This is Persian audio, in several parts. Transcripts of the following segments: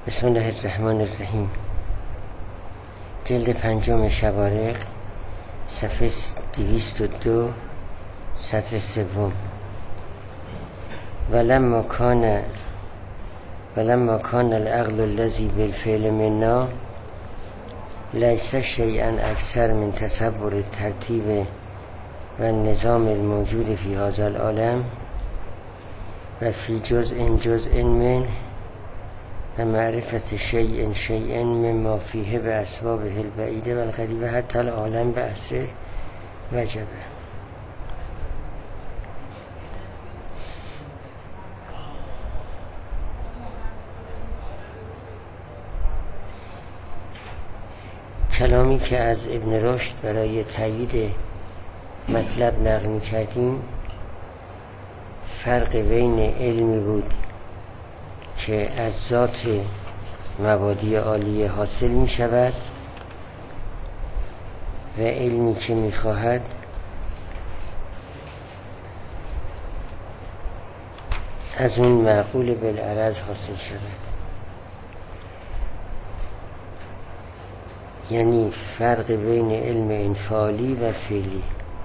بسم الله الرحمن الرحیم. جلد 5 شوارق، صفحه 202، سطر 3. ولما کان العقل الذی بالفعل منا لیس شیئا اکثر من تصور الترتیب و النظام الموجود فی هذا العالم و فی جزء من و معرفت شیء مما فیه به اسبابه البعیده و القریبه حتی العالم به اسره وجبه. کلامی که از ابن رشد برای تایید مطلب نقل می کردیم فرق بین علمی بود که از ذات مبادی عالیه حاصل می شود و علمی که می خواهد از اون معقول بالعرض حاصل شود. یعنی فرق بین علم انفعالی و فعلی.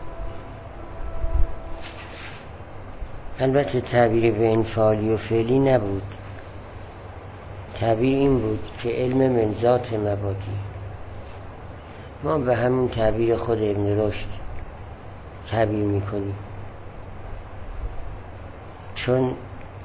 البته تعبیر به انفعالی و فعلی نبود، تعبیر این بود که علم من ذات مبادی. ما به همون تعبیر خود ابن رشد تعبیر میکنیم، چون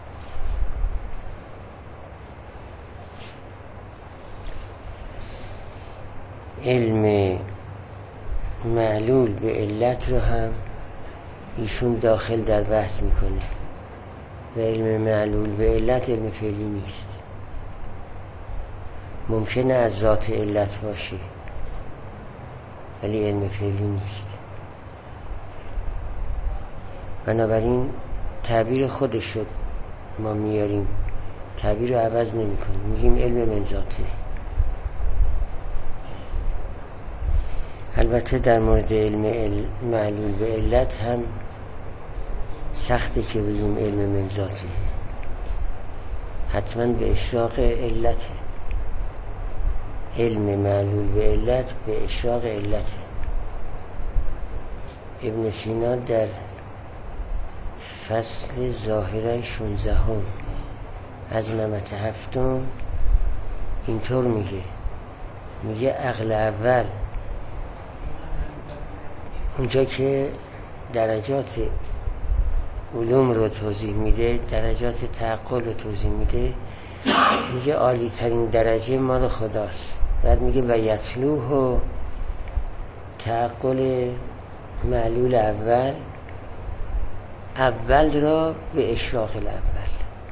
علم معلول به علت رو هم ایشون داخل در بحث میکنه و علم معلول به علت علم فعلی نیست. ممکنه از ذات علت باشه ولی علم فعلی نیست. بنابراین تعبیر خودش رو ما میاریم، تعبیر رو عوض نمی کنیم، میگیم علم من ذاته. البته در مورد علم معلول به علت هم سخته که بگیم علم من ذاته، حتما به اشراق علته. علم معلول به علت به اشراق علته. ابن سینا در فصل ظاهرا 16 از نمط 7 اینطور میگه عقل اول اونجا که درجات علوم رو توضیح میده، درجات تعقل رو توضیح میده، میگه عالی ترین درجه مال خداست. بعد میگه و یتلوه و تعقل معلول اول را به اشراق الاول.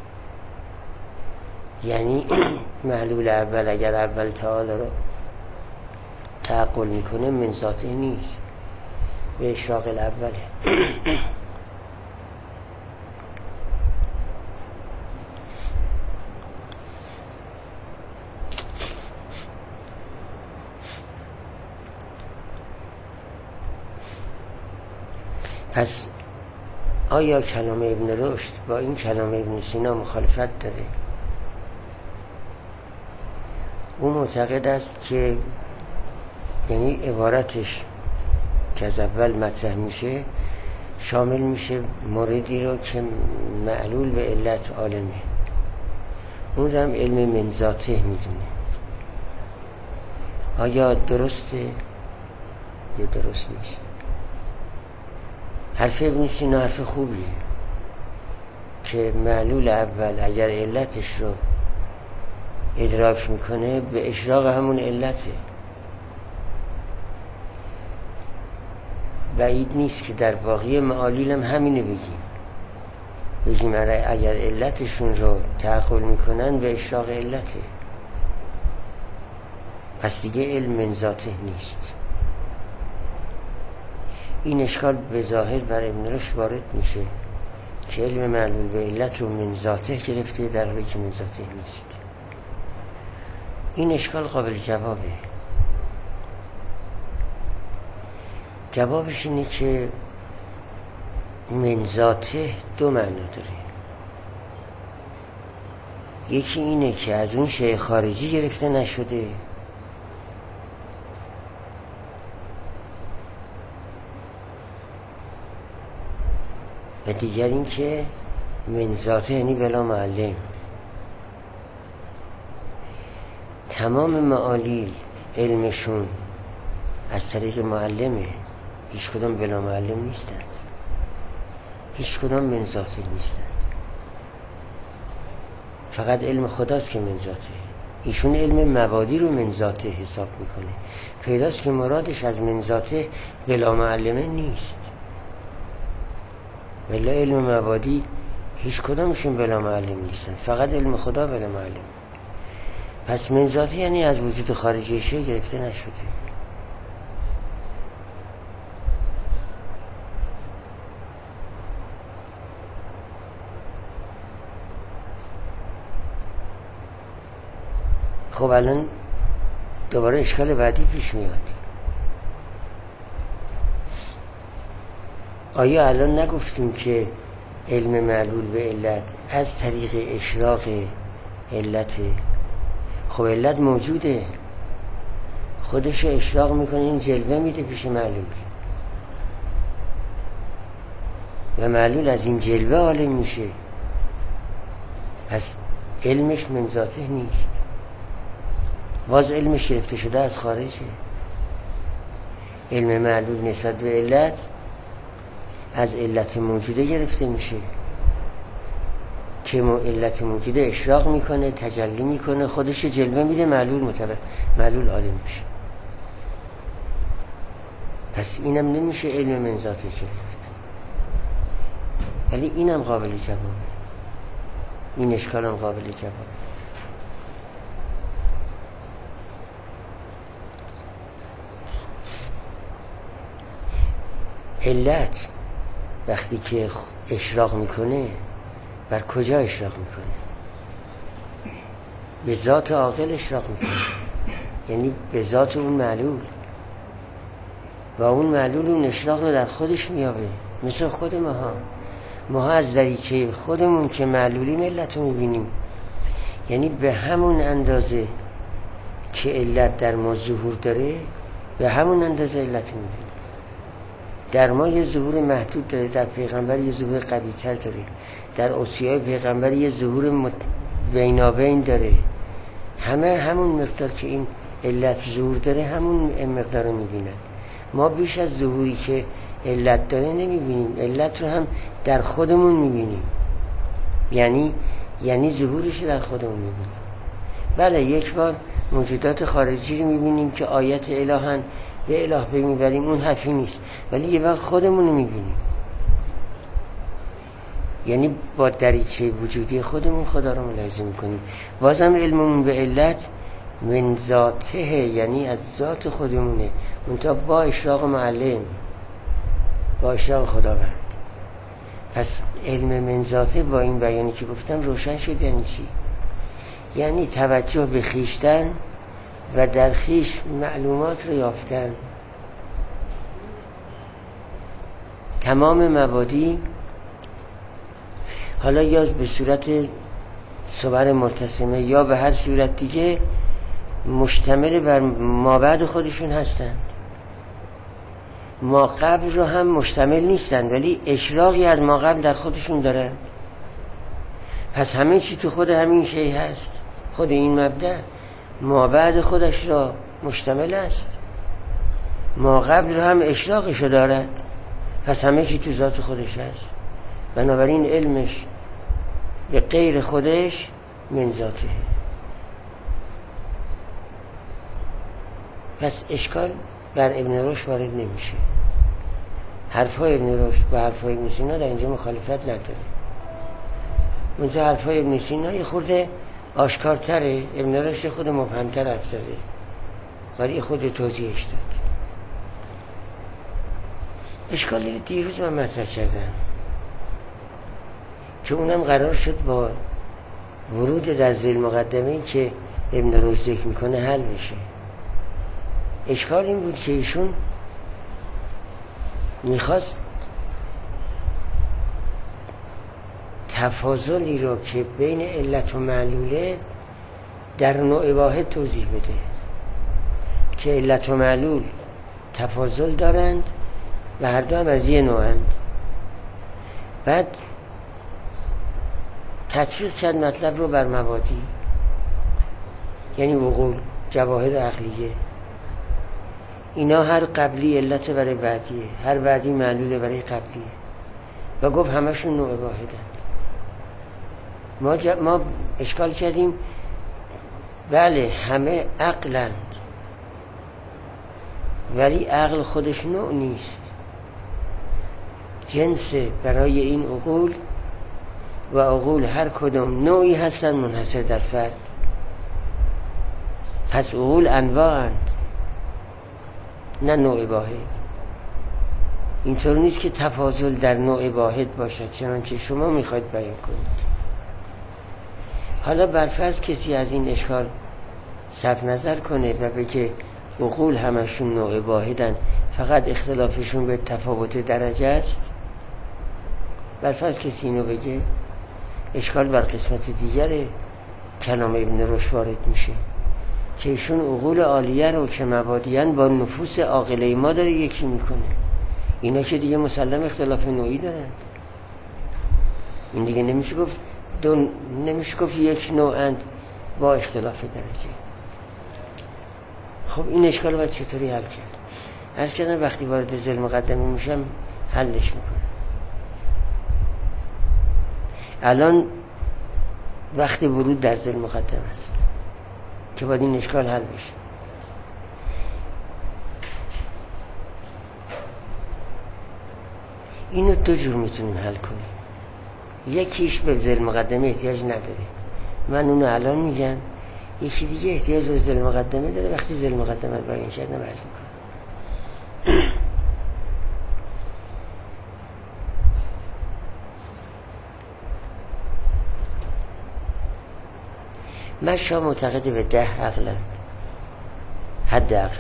یعنی معلول اول اگر اول تعالی رو تعقل میکنه من ذاته نیست، به اشراق الاوله. پس آیا کلام ابن رشد با این کلام ابن سینا مخالفت داره؟ او معتقد است که یعنی عبارتش که از اول مطرح میشه شامل میشه موردی رو که معلول به علت عالمه، اون رو هم علم من ذاته میدونه. آیا درسته یا درست نیست؟ حرف ابن سینا حرف خوبیه که معلول اول اگر علتش رو ادراک میکنه به اشراق همون علته. بعید نیست که در باقی معالیل هم همینه بگیم اگر علتشون رو تعقل میکنن به اشراق علته. پس دیگه علم من ذاته نیست. این اشکال به ظاهر بر ابن رشد وارد میشه که علم معلول به علت رو من ذاته گرفته در حالی که من ذاته نیست. این اشکال قابل جوابه. جوابش اینه که من ذاته دو معنا داره. یکی اینه که از اون شیء خارجی گرفته نشده، و دیگر این که من ذاته، یعنی بلا معلم. تمام معالیل علمشون از طریق معلمه، هیچ کدام بلا معلم نیستن، هیچ کدام من ذاته نیستن. فقط علم خداست که من ذاته. ایشون علم مبادی رو من ذاته حساب میکنه. پیداست که مرادش از من ذاته بلا معلمه نیست، ولی علم مبادی هیچ کدامشون بلا معلم نیستن، فقط علم خدا بلا معلم. پس من ذاته یعنی از وجود خارجی شیء گرفته نشده. خب الان دوباره اشکال بعدی پیش میاد. آیا الان نگفتیم که علم معلول به علت از طریق اشراق علت؟ خب علت موجوده، خودش اشراق میکنه، این جلوه میده پیش معلول، و معلول از این جلوه عالم میشه. پس علمش من ذاته نیست، باز علمش گرفته شده از خارجه. علم معلول نسبت به علت از علت موجوده گرفته میشه که علت موجوده اشراق میکنه، تجلی میکنه، خودش جلوه میده، معلول عالم میشه. پس اینم نمیشه علم من ذاته گرفت. ولی اینم قابل جوابه، این اشکالم قابل جوابه. علت وقتی که اشراق میکنه بر کجا اشراق میکنه؟ به ذات عاقل اشراق میکنه، یعنی به ذات اون معلول، و اون معلول اون اشراق رو در خودش میابه. مثل خود ما از دریچه خودمون که معلولیم علت رو میبینیم، یعنی به همون اندازه که علت در ما ظهور داره به همون اندازه علت رو میبینیم. در ما یه ظهور محدود داره، در پیغمبر یه ظهور قوی تر داره، در اوصیای پیغمبر یه ظهور بینابین داره. همون مقدار که این علت ظهور داره همون مقدار رو میبینن. ما بیش از ظهوری که علت داره نمیبینیم، علت رو هم در خودمون میبینیم، یعنی ظهورش در خودمون میبینیم. بله یک بار موجودات خارجی رو میبینیم که آیت الهن، به اله بمیبریم، اون حرفی نیست، ولی یه وقت خودمون رو میبینیم، یعنی با دریچه وجودی خودمون خدا رو ملاحظه میکنیم. بازم علممون به علت من ذاته، یعنی از ذات خودمونه، منتها با اشراق معلم، با اشراق خداوند. پس علم من ذاته با این بیانی که گفتم روشن شد. یعنی چی؟ یعنی توجه به خویشتن و در خویش معلومات رو یافتن. تمام مبادی حالا یا به صورت صور مرتسمه یا به هر صورت دیگه مشتمل بر مابعد خودشون هستند. ما قبل رو هم مشتمل نیستند، ولی اشراقی از ما قبل در خودشون دارند. پس همه چی تو خود همین شی هست. خود این مبدأ مابعد خودش را مشتمل است، ما قبل رو هم اشراقش رو دارد، پس همه چی تو ذات خودش هست. بنابراین علمش به غیر خودش من ذاته. پس اشکال بر ابن رشد وارد نمیشه. حرفای ابن رشد با حرفای ابن سینا در اینجا مخالفت نداره. منتها حرفای ابن سینا یه خورده آشکارتره، ابن رشد خود مبهمتر حرف زده، ولی خود توضیحش داد. اشکالی رو دیروز من مطرح کردم که اونم قرار شد با ورود در ذیل مقدمه‌ای که ابن رشد ذکر میکنه حل بشه. اشکال این بود که ایشون میخواست تفاضلی رو که بین علت و معلوله در نوع واحد توضیح بده که علت و معلول تفاضل دارند و هر دو هم از یه نوعند. بعد تطبیق کرد مطلب رو بر مبادی، یعنی عقول، جواهر عقلیه. اینا هر قبلی علت برای بعدیه، هر بعدی معلوله برای قبلیه و گفت همشون نوع واحدند. ما اشکال کردیم بله همه عقلند، ولی عقل خودش نوع نیست، جنس برای این عقول و عقول هر کدوم نوعی هستن منحصر در فرد. پس عقول انواعند نه نوع واحد. اینطور نیست که تفاضل در نوع واحد باشد چنانچه شما میخواید بیان کنید. حالا برفرض کسی از این اشکال صرف نظر کنه و بگه عقول همشون نوع واحدن، فقط اختلافشون به تفاوت درجه است، برفرض کسی اینو بگه، اشکال بر قسمت دیگر کلام ابن رشد وارد میشه که ایشون عقول عالیه رو که مبادیان با نفوس عاقله ما داره یکی میکنه. اینا که دیگه مسلم اختلاف نوعی دارن، این دیگه نمیشه گفت یک نوعند با اختلاف درجه. خب این اشکال رو باید چطوری حل کرد؟ عرض کردم وقتی وارد ذیل مقدمه میشم حلش میکنم. الان وقت ورود در ذیل مقدمه است که باید این اشکال حل بشه. اینو دو جور میتونیم حل کنیم. یکیش به ذیل مقدمه احتیاج نداره، من اونو الان میگم. یکی دیگه احتیاج به ذیل مقدمه داره، وقتی ذیل مقدمه رو بیان کردم عرض میکنم. مشا معتقد به 10 عقلند حد اقل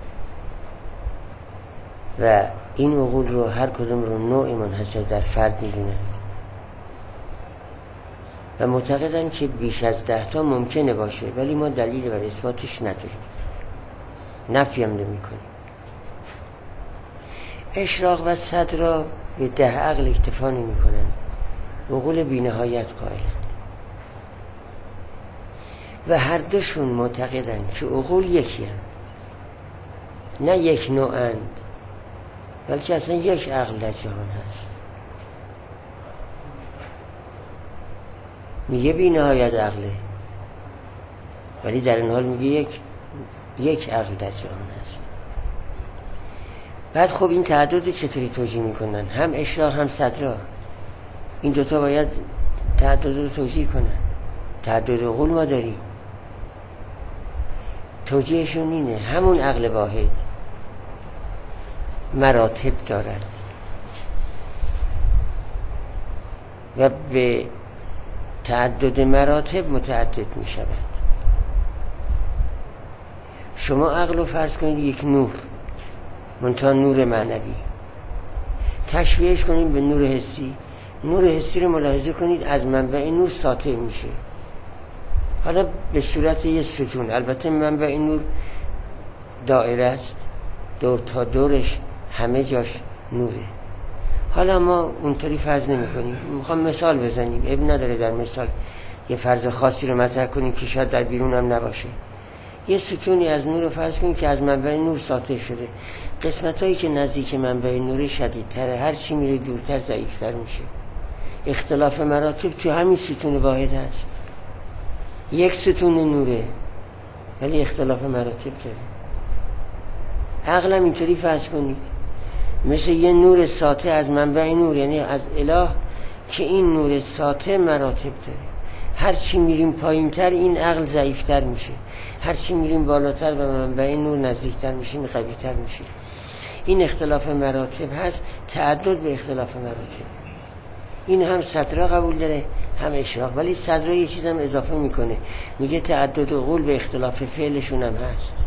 و این عقول رو هر کدوم رو نوع منحصر در فرد میدونند و معتقدن که بیش از 10 تا ممکنه باشه، ولی ما دلیل بر اثباتش نداریم، نفی هم نمی کنیم. اشراق و صدرا به 10 عقل اکتفا نمی کنن، عقول بی نهایت قائلند و هر دوشون معتقدن که عقول یکی هست، نه یک نوعند، بلکه اصلا یک عقل در جهان هست. میگه بی نهایت عقله، ولی در این حال میگه یک عقل در جهان هست. بعد خب این تعدد چطوری توجیه میکنن؟ هم اشراق هم صدرا، این دوتا باید تعدد رو توجیه کنن. تعدد عقول ما داریم، توجیهشون اینه همون عقل واحد مراتب دارد و به تعدد مراتب متعدد می شود. شما عقل رو فرض کنید یک نور، منتها نور معنوی، تشبیهش کنید به نور حسی. نور حسی رو ملاحظه کنید از منبع نور ساطع میشه، حالا به صورت یه ستون. البته منبع نور دایره است، دور تا دورش همه جاش نوره. حالا ما اونطوری فرض نمی کنیم، میخوام مثال بزنیم، ابن نداره در مثال یه فرض خاصی رو مطرح کنیم که شاید در بیرون هم نباشه. یه ستونی از نور رو فرض کنیم که از منبع نور ساطع شده، قسمت هایی که نزدیک منبع نور شدیدتره، هر چی میره دورتر ضعیفتر میشه. اختلاف مراتب تو همین ستون واحد هست، یک ستون نوره ولی اختلاف مراتب داره. عقلم اینطوری فرض کنید مثل یه نور ساطع از منبع نور، یعنی از اله، که این نور ساطع مراتب داره. هر چی میریم پایین تر این عقل ضعیفتر میشه، هر چی میریم بالاتر به منبع نور نزدیکتر میشیم، قویتر میشه. این اختلاف مراتب هست، تعدد به اختلاف مراتب. این هم صدرا قبول داره هم اشراق، ولی صدرا یه چیز هم اضافه میکنه، میگه تعدد عقول به اختلاف فعلشون هم هست.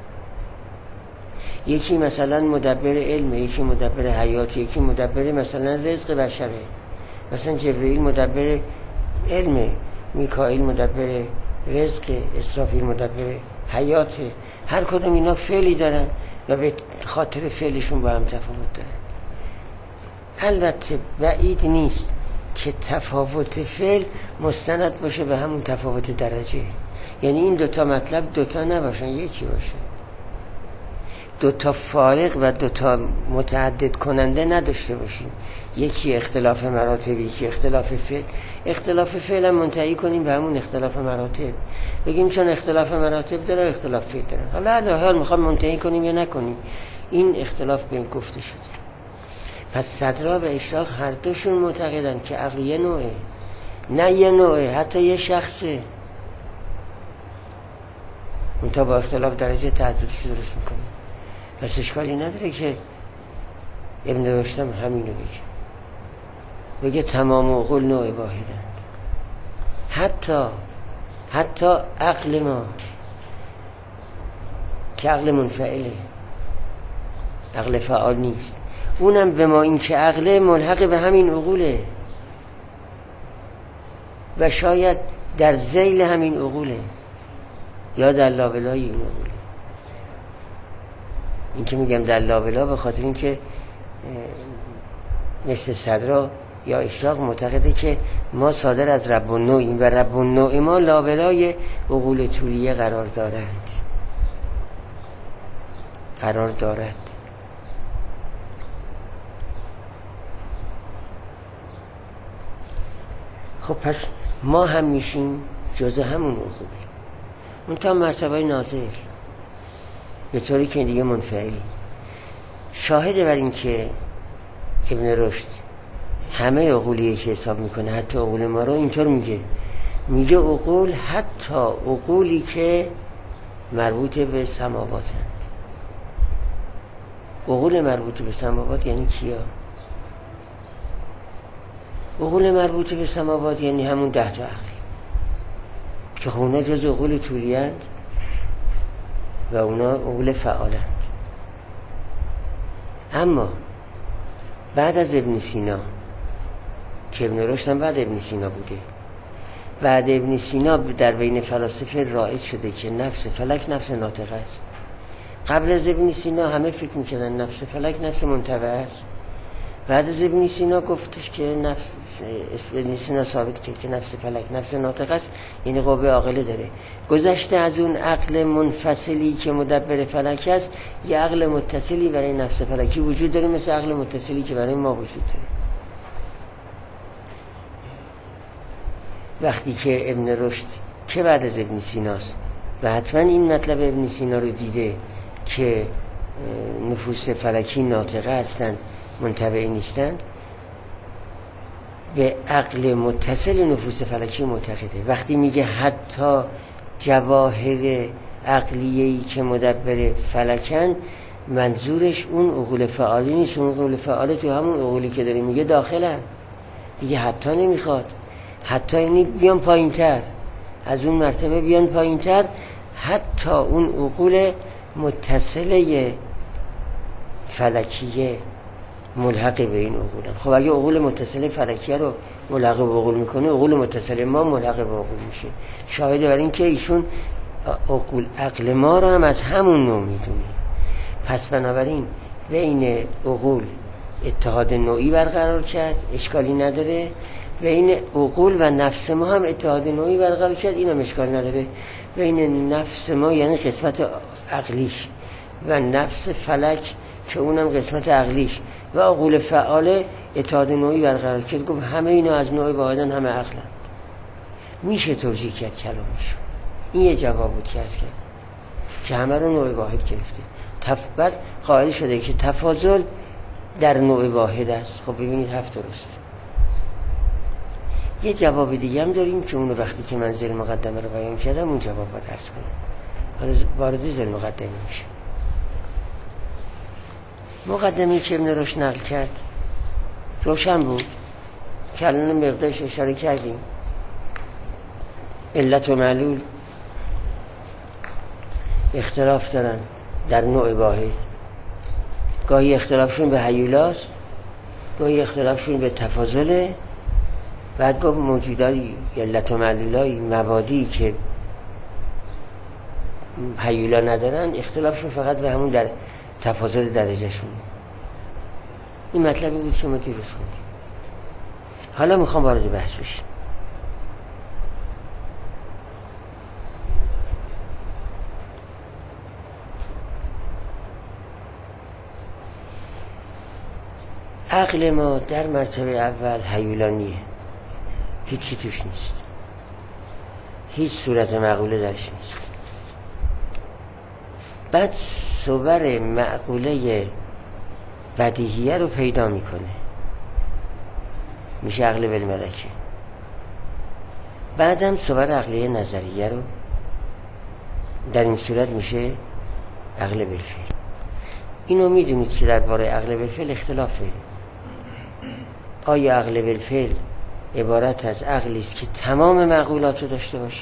یکی مثلا مدبر علم، یکی مدبر حیات، یکی مدبر مثلا رزق بشره، مثلا جبرئیل مدبر علم، میکائیل مدبر رزق، اسرافیل مدبر حیات. هر کدوم اینا فعلی دارن و به خاطر فعلشون با هم تفاوت دارن. البته بعید نیست که تفاوت فعل مستند باشه به همون تفاوت درجه، یعنی این دوتا مطلب دوتا نباشن، یکی باشه. دوتا فارق و دوتا متعدد کننده نداشته باشیم، یکی اختلاف مراتب، یکی اختلاف فعل. اختلاف فعل هم منتهی کنیم به همون اختلاف مراتب، بگیم چون اختلاف مراتب داره اختلاف فعل داره. حالا الان میخوام منتهی کنیم یا نکنیم، این اختلاف به این گفته شده. پس صدرا و اشراق هر دوشون معتقدن که عقل یه نوعه، نه یه نوعه، حتی یه شخصه، منتها با اختلاف درجه تعددش درست میکنه. پس اشکالی نداره که ابن رشد همینو بگه تمام عقول نوع واحدن. حتی عقل ما که عقل منفعله، عقل فعال نیست، اونم به ما این که عقل ملحق به همین عقوله و شاید در ذیل همین عقوله یا در لابلای این عقوله. این که میگم در لابلا به خاطر این که مثل صدرا یا اشراق معتقده که ما صادر از رب النوعیم و رب النوع ما لابلای عقول طولیه قرار دارد. خب پس ما هم میشیم جزء همون عقول، اون تا مرتبه نازل، به طوری که دیگه منفعلی. شاهده بر این که ابن رشد همه عقولیه که حساب میکنه، حتی عقول ما رو اینطور میگه عقول، حتی عقولی که مربوط به سماواتند. عقول مربوط به سماوات یعنی کیا؟ عقول مربوط به سماوات یعنی همون 10 تا عقل که خب اونا جز عقول طولیه‌اند و اونا عقول فعالند. اما بعد از ابن سینا که ابن رشد هم بعد ابن سینا بوده، بعد ابن سینا در بین فلاسفه رایج شده که نفس فلک نفس ناطقه است. قبل از ابن سینا همه فکر میکردن نفس فلک نفس منطقه است. بعد از ابن سینا گفتش که ابن سینا ثابت کرد که نفس فلک نفس ناطقه است، یعنی قوه عاقله داره. گذشته از اون عقل منفصلی که مدبر فلک است، یه عقل متصلی برای نفس فلکی وجود داره، مثل عقل متصلی که برای ما وجود داره. وقتی که ابن رشد که بعد از ابن سیناست و حتما این مطلب ابن سینا رو دیده که نفوس فلکی ناطقه هستند، منتبع نیستند، به عقل متصل نفوس فلکی معتقده. وقتی میگه حتی جواهر عقلیه‌ای که مدبر فلکن، منظورش اون عقول فعالی نیست. اون عقول فعاله تو همون عقولی که داره میگه داخلن دیگه. حتی نمیخواد، حتی اینی بیان پایین تر، از اون مرتبه بیان پایین تر، حتی اون عقول متصله فلکیه ملحق به این عقولن. خب اگه عقول متصله فلکیه رو ملحق به عقول میکنه، عقول متصله ما ملحق به عقول میشه. شاهد بر این که ایشون عقل ما رو هم از همون نوع میدونه. پس بنابراین بین عقول اتحاد نوعی برقرار کرد، اشکالی نداره. بین عقول و نفس ما هم اتحاد نوعی برقرار کرد، اینم اشکال نداره. بین نفس ما یعنی قسمت عقلیش و نفس فلک که اونم قسمت عقلیش و عقول فعاله اتحاد نوعی برقرار کرد. گفت همه اینا از نوع واحدن، همه عقلن. میشه توجیه کرد کلامشون. این یه جواب بود که عرض کرد که همه رو نوع واحد گرفته. بعد قائل شده که تفاضل در نوع واحد است. خب ببینید هفت درست. یه جواب دیگه هم داریم که اونو وقتی که من ذیل مقدمه رو بیان کردم اون جواب باید عرض کنم. حالا وارد ذیل مقدمه میشه. مقدمی که ابن رشد نقل کرد روشن بود که الان مقدارش اشاره کردیم. علت و معلول اختلاف دارن در نوع واحد. گاهی اختلافشون به هیولاست، گاهی اختلافشون به تفاضله، بعد گفت موجودایی علت و معلولایی مبادی که هیولا ندارن اختلافشون فقط به همون در تفاضل درجهشون. این مطلبی بود که ما دیروز خوندیم. حالا میخوام وارد بحث بشم. عقل ما در مرتبه اول هیولانیه، هیچی توش نیست، هیچ صورت معقوله درش نیست. بعد صور معقوله بدیهیه رو پیدا میکنه، میشه عقل بالملکه. بعدم صور عقلیه نظریه رو در این صورت میشه عقل بالفعل. اینو میدونید که درباره عقل بالفعل اختلافه. آیا عقل بالفعل عبارت از عقلی است که تمام معقولات رو داشته باشه،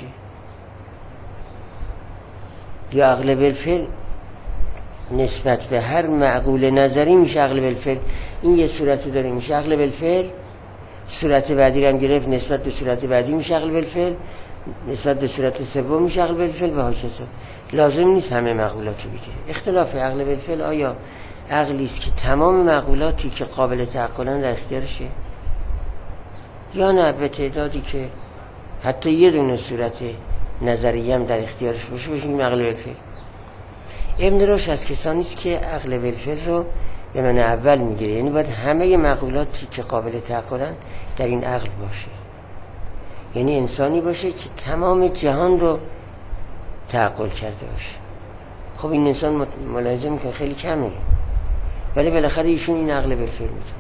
یا عقل بالفعل نسبت به هر معقول نظری میشه عقل بالفعل؟ این یه صورتی داره میشه عقل بالفعل، صورت بعدی رو هم گرفت نسبت به صورت بعدی میشه عقل بالفعل، نسبت به صورت سوم میشه عقل بالفعل و هاکذا. لازم نیست همه معقولات رو بگیره. اختلاف عقل بالفعل آیا عقلی است که تمام معقولاتی که قابل تعقلن در اختیارشه، یا نه به تعدادی که حتی یه دونه صورت نظریه هم در اختیارش باشه این عقل بالفعل. ابن رشد از کسانی است که عقل بالفعل رو به معنی اول میگیره، یعنی باید همه معقولاتی که قابل تعقلن در این عقل باشه، یعنی انسانی باشه که تمام جهان رو تعقل کرده باشه. خب این انسان ملاحظه میکنه خیلی کمه، ولی بالاخره ایشون این عقل بالفعل میتونه.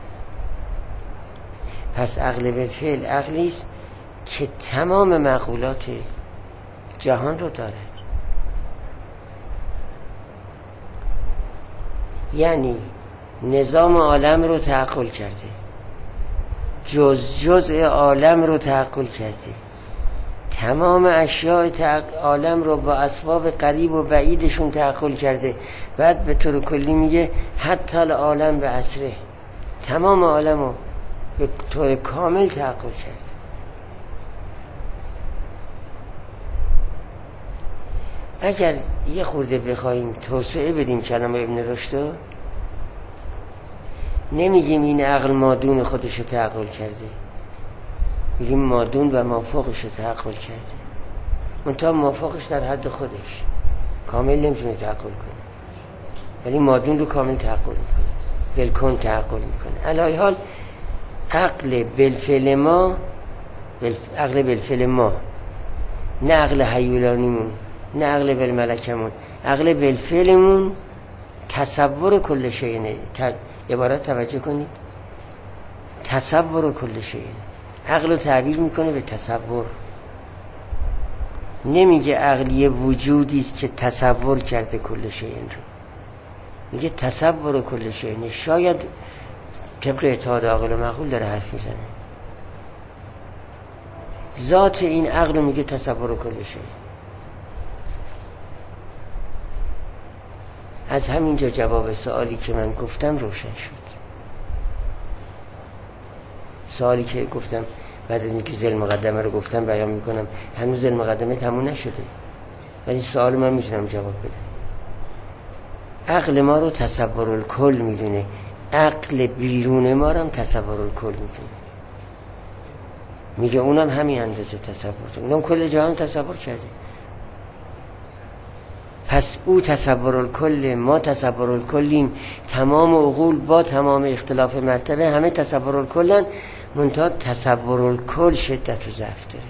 پس عقل بالفعل عقلی است که تمام معقولات جهان رو دارد، یعنی نظام عالم رو تعقل کرده، جزء عالم رو تعقل کرده، تمام اشیاء عالم رو با اسباب قریب و بعیدشون تعقل کرده. بعد به طور کلی میگه حتی العالم به اسره، تمام عالم رو به طور کامل تعقل کرده. اگر یه خورده بخوایم توسعه بدیم کلام ابن رشد، نمیگیم این عقل مادون خودش رو تعقل کرده، میگیم مادون و مافوقش رو تعقل کرده. منتها مافوقش در حد خودش کامل نمیتونه تعقل کنه، ولی مادون رو کامل تعقل میکنه، بالکن تعقل میکنه. علی حال عقل بالفعل ما، عقل بالفعل ما، نه عقل هیولانیمون، نه عقل بالملکمون، عقل بالفعلمون تصور کل شیء. عبارت توجه کنید، تصور کل شیء. عقل رو تعبیر میکنه به تصور، نمیگه عقلی وجودی است که تصور کرده کل شیء رو، میگه تصور کل شیء. شاید طبق اتحاد عاقل و معقول داره حرف میزنه، ذات این عقل رو میگه تصور کل شیء. از همینجا جواب سوالی که من گفتم روشن شد. سوالی که گفتم بعد از اینکه ذیل مقدمه رو گفتم بیان میکنم، هنوز ذیل مقدمه تموم نشده، ولی سوال من میتونم جواب بدم. عقل ما رو تصور الکل میدونه، عقل بیرون ما رو هم تصور الکل میدونه، میگه اونم همین اندازه تصور کرده، اونم کل جهان تصور کرده. پس او تصور الکل، ما تصور الکلیم. تمام عقول با تمام اختلاف مرتبه همه تصور الکلن، منتها تصور الکل شدت و ضعف داره.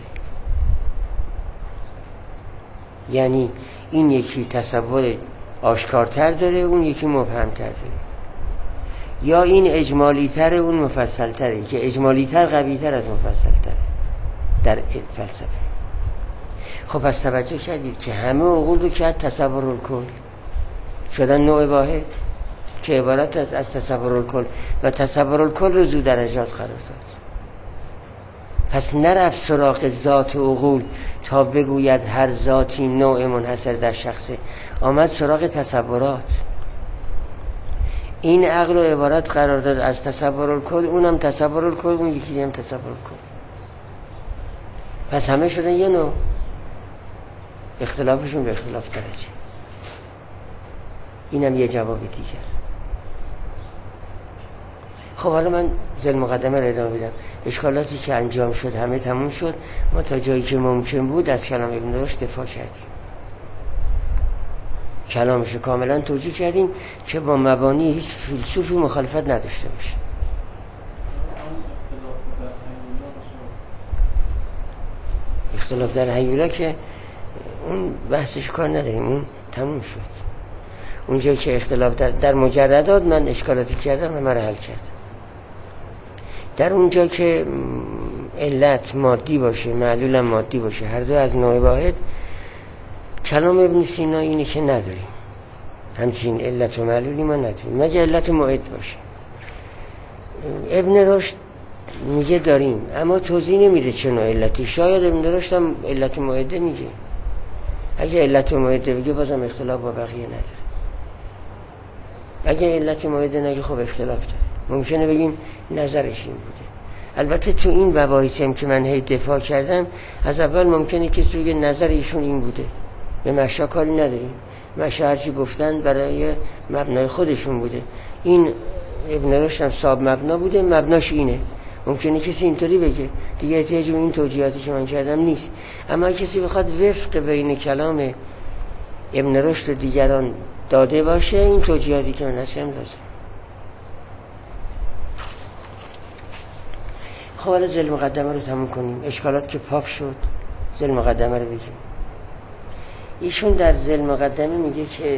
یعنی این یکی تصور آشکارتر داره، اون یکی مبهمتر داره، یا این اجمالی تره اون مفصل تره، که اجمالی تر قوی تر از مفصل تره در فلسفه. خب پس توجه کردید که همه عقول رو که تصور الکل شدن نوع واحد که عبارت از تصور الکل، و تصور الکل رو ذو درجات قرار داد. پس نرفت سراغ ذات عقول تا بگوید هر ذاتی نوع منحصر در شخصه، آمد سراغ تصورات. این عقل رو عبارت قرار داد از تصور الکل، اونم تصور الکل، اون یکی هم تصور الکل. پس همه شدن یه نوع، اختلافشون به اختلاف درجه. اینم یه جواب دیگر. خب حالا من ذیل مقدمه رو ادامه بدم. اشکالاتی که انجام شد همه تموم شد. ما تا جایی که ممکن بود از کلام ابن رشد دفاع کردیم، کلامش کاملا توجیه کردیم که با مبانی هیچ فیلسوفی مخالفت نداشته باشه. اختلاف در هیولا که اون بحثش کار نداریم، اون تموم شد. اونجایی که اختلاف در مجردات من اشکالاتی کردم همه رو حل کردم. در اونجا که علت مادی باشه، معلول مادی باشه، هر دو از نوع واحد، کلام ابن سینا اینه که نداریم همچین علت و معلولی ما نداریم مگه علت معد باشه. ابن رشد میگه داریم، اما توضیح نمیده چه نوع علتی. شاید ابن رشد هم علت معده میگه، اگه علت معده بگه بازم اختلاف با بقیه نداره. اگه علت معده نگه خب اختلاف داره. ممکنه بگیم نظرش این بوده. البته تو این مباحثی هم که من هی دفاع کردم، از اول ممکنه که توی نظر ایشون این بوده، به مشا کاری نداریم، مشا هرچی گفتن برای مبنای خودشون بوده. این ابن رشد هم صاحب مبنا بوده، مبناش اینه. ممکنه کسی اینطوری بگه، دیگه احتیاج به این توجیهاتی که من کردم نیست. اما کسی بخواد وفق بین کلام ابن رشد و دیگران داده باشه، این توجیهاتی که من هستم لازم. خب حالا ذیل مقدمه رو تموم کنیم. اشکالات که پاک شد، ذیل مقدمه رو بگیم. ایشون در ذیل مقدمه میگه که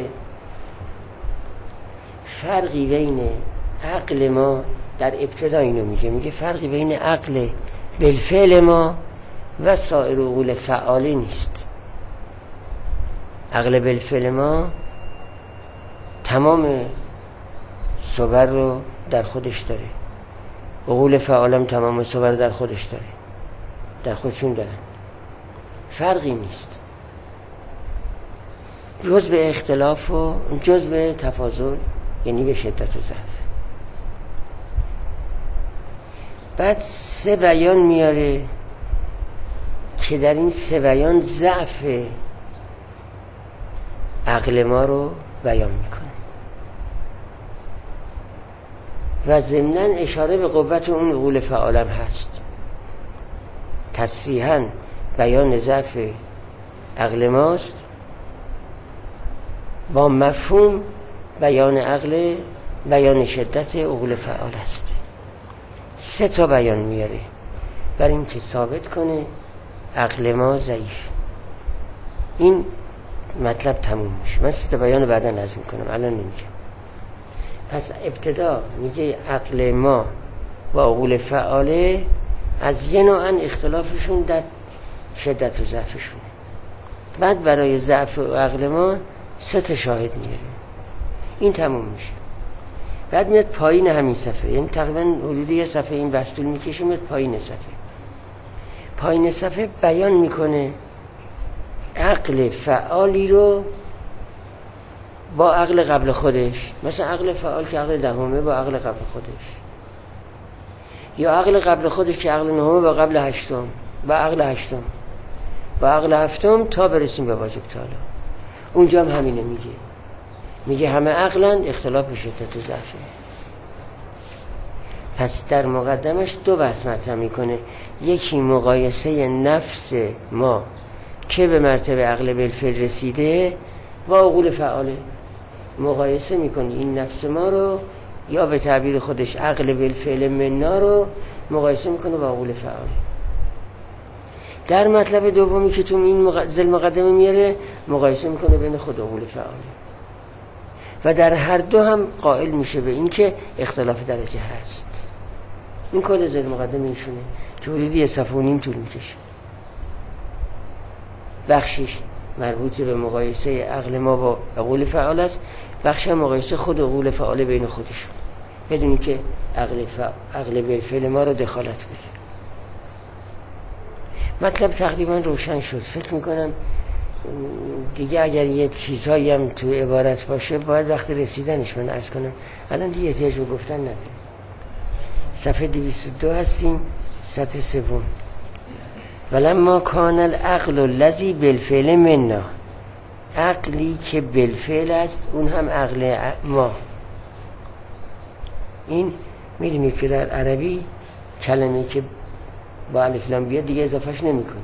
فرقی بین عقل ما، در ابتدا اینو میگه فرقی بین عقل بالفعل ما و سایر عقول فعاله نیست. عقل بالفعل ما تمام صور رو در خودش داره، عقول فعالم تمام صور در خودش داره، در خودشون دارن، فرقی نیست جز به اختلاف و جز به تفاضل، یعنی به شدت و ضعف. بعد 3 بیان میاره که در این 3 بیان ضعف عقل ما رو بیان میکنه و ضمناً اشاره به قوت اون عقول فعالم هست. تصریحاً بیان ضعف عقل ماست، با مفهوم بیان شدت عقول فعال است. 3 تا بیان میاره برای این که ثابت کنه عقل ما ضعیف. این مطلب تموم میشه. من 3 تا بیان بعدا نظم کنم، الان نمیگم. پس ابتدا میگه عقل ما با عقول فعاله از یه نوعن اختلافشون در شدت و ضعفشونه. بعد برای ضعف عقل ما 3 تا شاهد میاره. این تموم میشه. بعد میاد پایین همین صفحه، یعنی تقریبا حدود یه صفحه این بحث طول میکشه، میاد پایین صفحه بیان میکنه عقل فعالی رو با عقل قبل خودش. مثلا عقل فعال که عقل دهمه با عقل قبل خودش، یا عقل قبل خودش که عقل نهمه با قبل هشتم، با عقل هشتم، با عقل هفتم، تا برسیم به واجب تعالی. اونجا هم همینه میگه همه عقلن، اختلاف شدت و ضعف. پس در مقدمش 2 بحث مطرح میکنه. یکی مقایسه نفس ما که به مرتبه عقل بالفعل رسیده با عقول فعاله، مقایسه میکنه این نفس ما رو، یا به تعبیر خودش عقل بالفعل منا رو مقایسه میکنه با عقول فعاله. در مطلب دومی که تو این ذیل مقدمه میاره، مقایسه میکنه بین خود عقول فعاله و در هر دو هم قائل میشه به این که اختلاف درجه هست. این کد ذیل مقدمه ایشونه که حدودی 1.5 صفحه طول میکشه. بخشش مربوط به مقایسه عقل ما با عقول فعال است، بخش مقایسه خود عقول فعال بین خودشون، بدونی که عقل بالفعل ما رو دخالت بده. مطلب تقریبا روشن شد. فکر میکنم دیگه اگر یه چیزهایی هم تو عبارت باشه باید وقت رسیدنش من عرض کنم. الان دیگه احتیاج به گفتن نداره. صفحه 202 هستیم، سطر 3. ولما کان العقل الذی بالفعل منا، عقلی که بالفعل است اون هم عقل ما. این میدونی که در عربی کلمه که با الف لام بیاد دیگه اضافهش نمی کنی.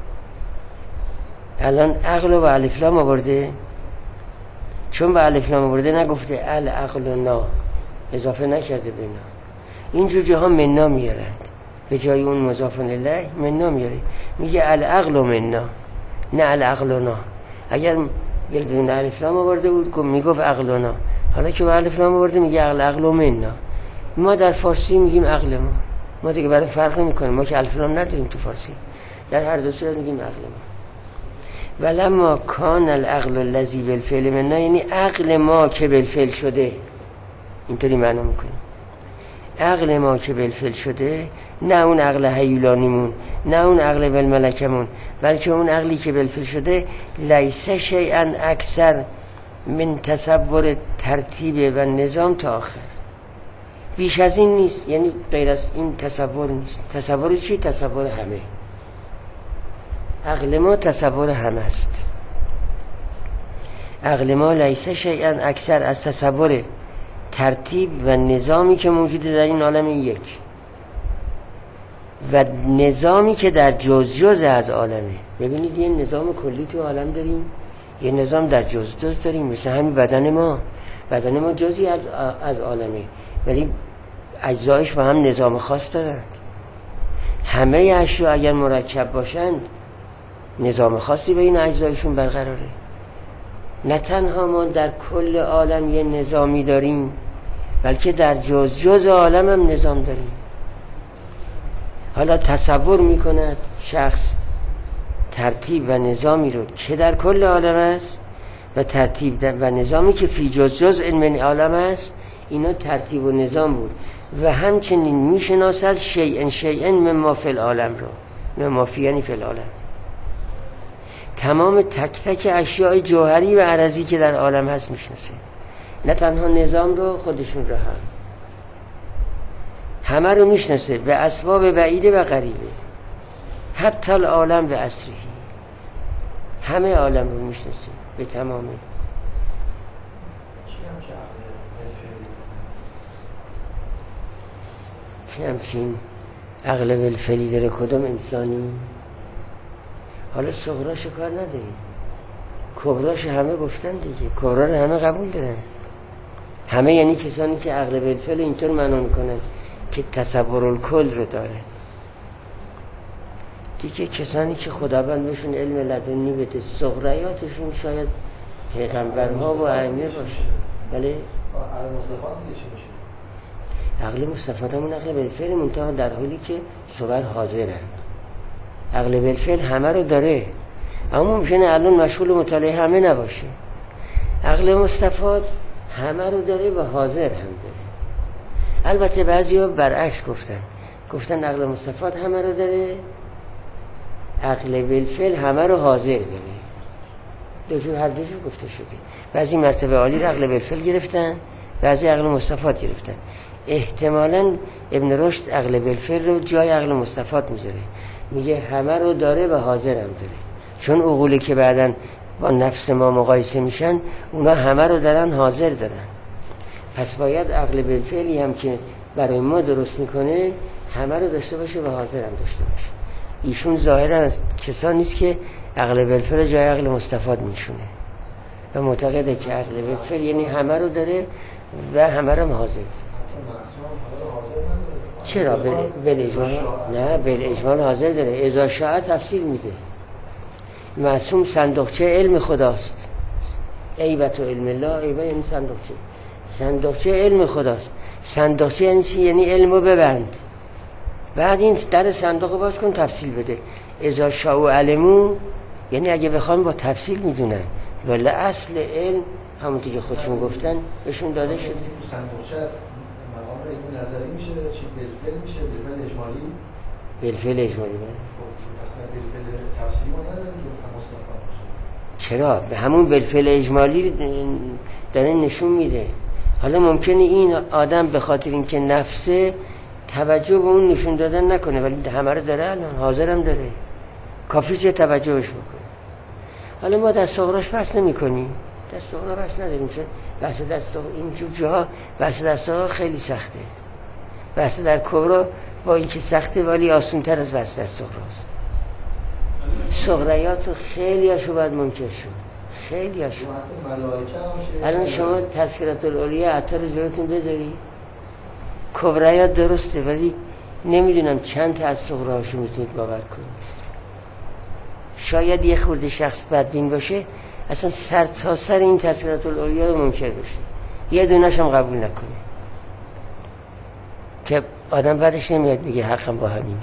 الان عقل و با الف لام آورده، چون با الف لام آورده نگفته العقلنا، اضافه نکرده به نا. اینجور جاها منا میارند، به جای اون مضاف الیه منا میاره، میگه العقل منا نه العقلنا. اگر بدون الف لام آورده بود میگفت عقلنا، حالا که با الف لام آورده میگه العقل منا. ما در فارسی میگیم عقل ما دیگه برای فرق نمیکنه، ما که الف لام نداریم تو فارسی، در هر دو صورت میگیم عقل ما. ولما کان العقل الذی بالفعل منا، یعنی عقل ما که بالفعل شده، اینطوری معنا میکنیم عقل ما که بالفعل شده، نه اون عقل هیولانیمون، نه اون عقل بالملکمون، بلکه اون عقلی که بالفعل شده لیس شیئا اکثر من تصور ترتیب و نظام تا آخر، بیش از این نیست، یعنی غیر از این تصور نیست. تصور چی؟ تصور همه. عقل ما تصور همه است. عقل ما لیس شیئا اکثر از تصور ترتیب و نظامی که موجوده در این عالم یک و نظامی که در جز از عالمه. ببینید یه نظام کلی تو عالم داریم، یه نظام در جز داریم، مثل همین بدن ما جزی از عالمه، ولی اجزایش با هم نظام خاص دارند. همه اشیا اگر مرکب باشند نظام خاصی بین اجزایشون برقراره. نه تنها ما در کل عالم یه نظامی داریم، بلکه در جز عالم هم نظام داریم. حالا تصور میکند شخص ترتیب و نظامی رو که در کل عالم است و ترتیب و نظامی که فی جز علم عالم است، اینا ترتیب و نظام بود، و همچنین میشناسد شیئن مما فی العالم رو، مما فی یعنی فی العالم، تمام تک تک اشیاء جوهری و عرضی که در عالم هست میشناسه. نه تنها نظام رو، خودشون رو همه رو میشناسه به اسباب بعیده و قریبه، حتی العالم به اسره، همه عالم رو میشناسه به تمامه. همچین عقل بالفعلی داره کدام انسانی؟ حالا صغراشو کار نداریم، کبراشو همه گفتن دیگه، کبرا رو همه قبول دارن. همه یعنی کسانی که عقل بالفعل اینطور معنا میکنن که تصور الکل رو دارد دیگه. کسانی که خداوند بهشون علم لدنی بده، صغریاتشون شاید پیغمبرها و ائمه باشه. بله عقل مصطفات همون عقل بالفعل، منتها در حالی که صور حاضرن. عقل بالفعل همه رو داره، اما ممکنه الان مشغول مطالعه همه نباشه. عقل مصطفات همه رو داره و حاضر هم داره. البته بعضیا برعکس گفتن عقل مصطفات همه رو داره، عقل بالفعل همه رو حاضر داره. هر دو جور گفته شده. بعضی مرتبه عالی رو عقل بالفعل گرفتن، بعضی عقل مصطفات گرفتن. احتمالاً ابن رشد عقل بالفعل رو جای عقل مصطفات میذاره، میگه همه رو داره و حاضر هم داره، چون عقولی که بعداً با نفس ما مقایسه میشن اونا همه رو دارن، حاضر دارن. پس باید عقل بالفعلی هم که برای ما درست میکنه همه رو داشته باشه و حاضر هم داشته باشه. ایشون ظاهرا از کسان نیست که عقل بالفعل جای عقل مصطفات میشونه و معتقده که عقل بالفعل یعنی همه رو داره و همه رو حاضر. چرا؟ بالاجمال نه، بالاجمال حاضر داره. اذا شاء تفصیل میده. معصوم صندوقچه علم خداست. عیبت و علم الله، عیبت یعنی صندوقچه علم خداست. صندوقچه یعنی چی؟ یعنی علمو ببند، بعد این در صندوق باز کن تفصیل بده. اذا شاء علمو یعنی اگه بخوان با تفصیل میدونن، ولی اصل علم همونطور که خودشون گفتن بهشون داده شده. صندوقچه از مقام علم نظری میشه، چی بالفعل میشه؟ بالفعل اجمالی؟ بالفعل اجمالی بله. بالفعل تفصیلی ما نداریم که مثلا مصطفی باشه. چرا؟ به همون بالفعل اجمالی داره نشون میده. حالا ممکنه این آدم به خاطر اینکه نفسه توجه به اون نشون دادن نکنه، ولی همه رو داره، الان حاضرم داره. کافی چه توجهش بکنه. حالا ما در صغراش بحث نمی کنیم، در صغرا بحث نداریم، چون بحث در صغرا اینجور جاها بحث در صغرا خیلی سخته. بحث در کبرا با اینکه سخته ولی آسان تر از بحث در صغراست. صغریات خیلی هاشو باید منکر شد، خیلی هاشو. الان شما تذکرات العلیا عطار رو جلوتون بذارید، کبریات درسته ولی نمیدونم چند تا از صغراهاشو میتونید باور کنید. شاید یه خورده شخص بدبین باشه اصلا سر تا سر این تذکرات العلیا رو منکر بشه، یه دونه‌ش هم قبول نکنه، که آدم بعدش نمیاد بگه حقم با همینه.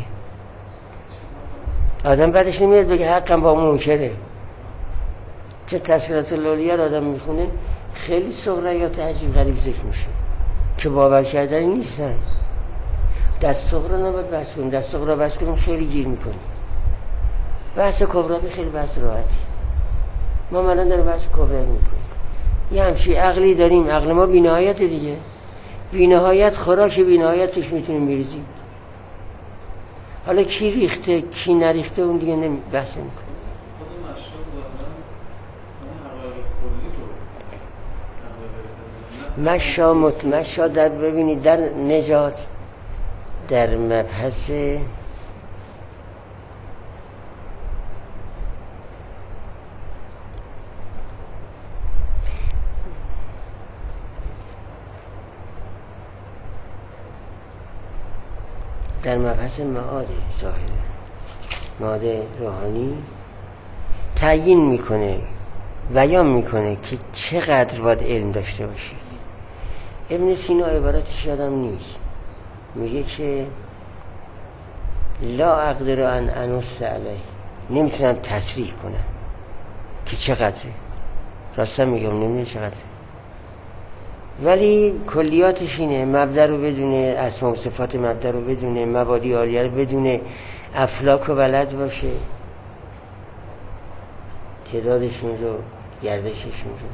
آدم بعدش نمیاد بگه حقم با منکره. چه تذکرات العلیا رو آدم میخونه خیلی صغریات عجیب غریب ذکر میشه که باور کردنی نیستن. در صغرا نباید بحث کنیم، در صغرا بحث کنیم خیلی گیر میکنیم. بحث کبرا خیلی بحث راحتی. ما الان داره بحث کبرا میکنیم، یه همچی عقلی داریم، عقل ما بی‌نهایت دیگه، بی‌نهایت خوراک بی‌نهایت توش میتونیم بریزیم. حالا کی ریخته کی نریخته اون دیگه بحث نمیکنه. مشا در ببینید در نجات، در مبحث معاد ظاهره، معاد روحانی تعیین میکنه، بیان میکنه که چقدر باید علم داشته باشید. ابن سینا عبارتش یادم نیست، میگه که لا اقدر ان انص علیه، نمیتونم تصریح کنم که چقدره، راستم میگم نمیدونم چقدره، ولی کلیاتش اینه، مبدأ رو بدونه، اسماء و صفات مبدأ رو بدونه، مبادی عالیه رو بدونه، افلاک رو بلد باشه، تعدادشون رو، گردششون رو،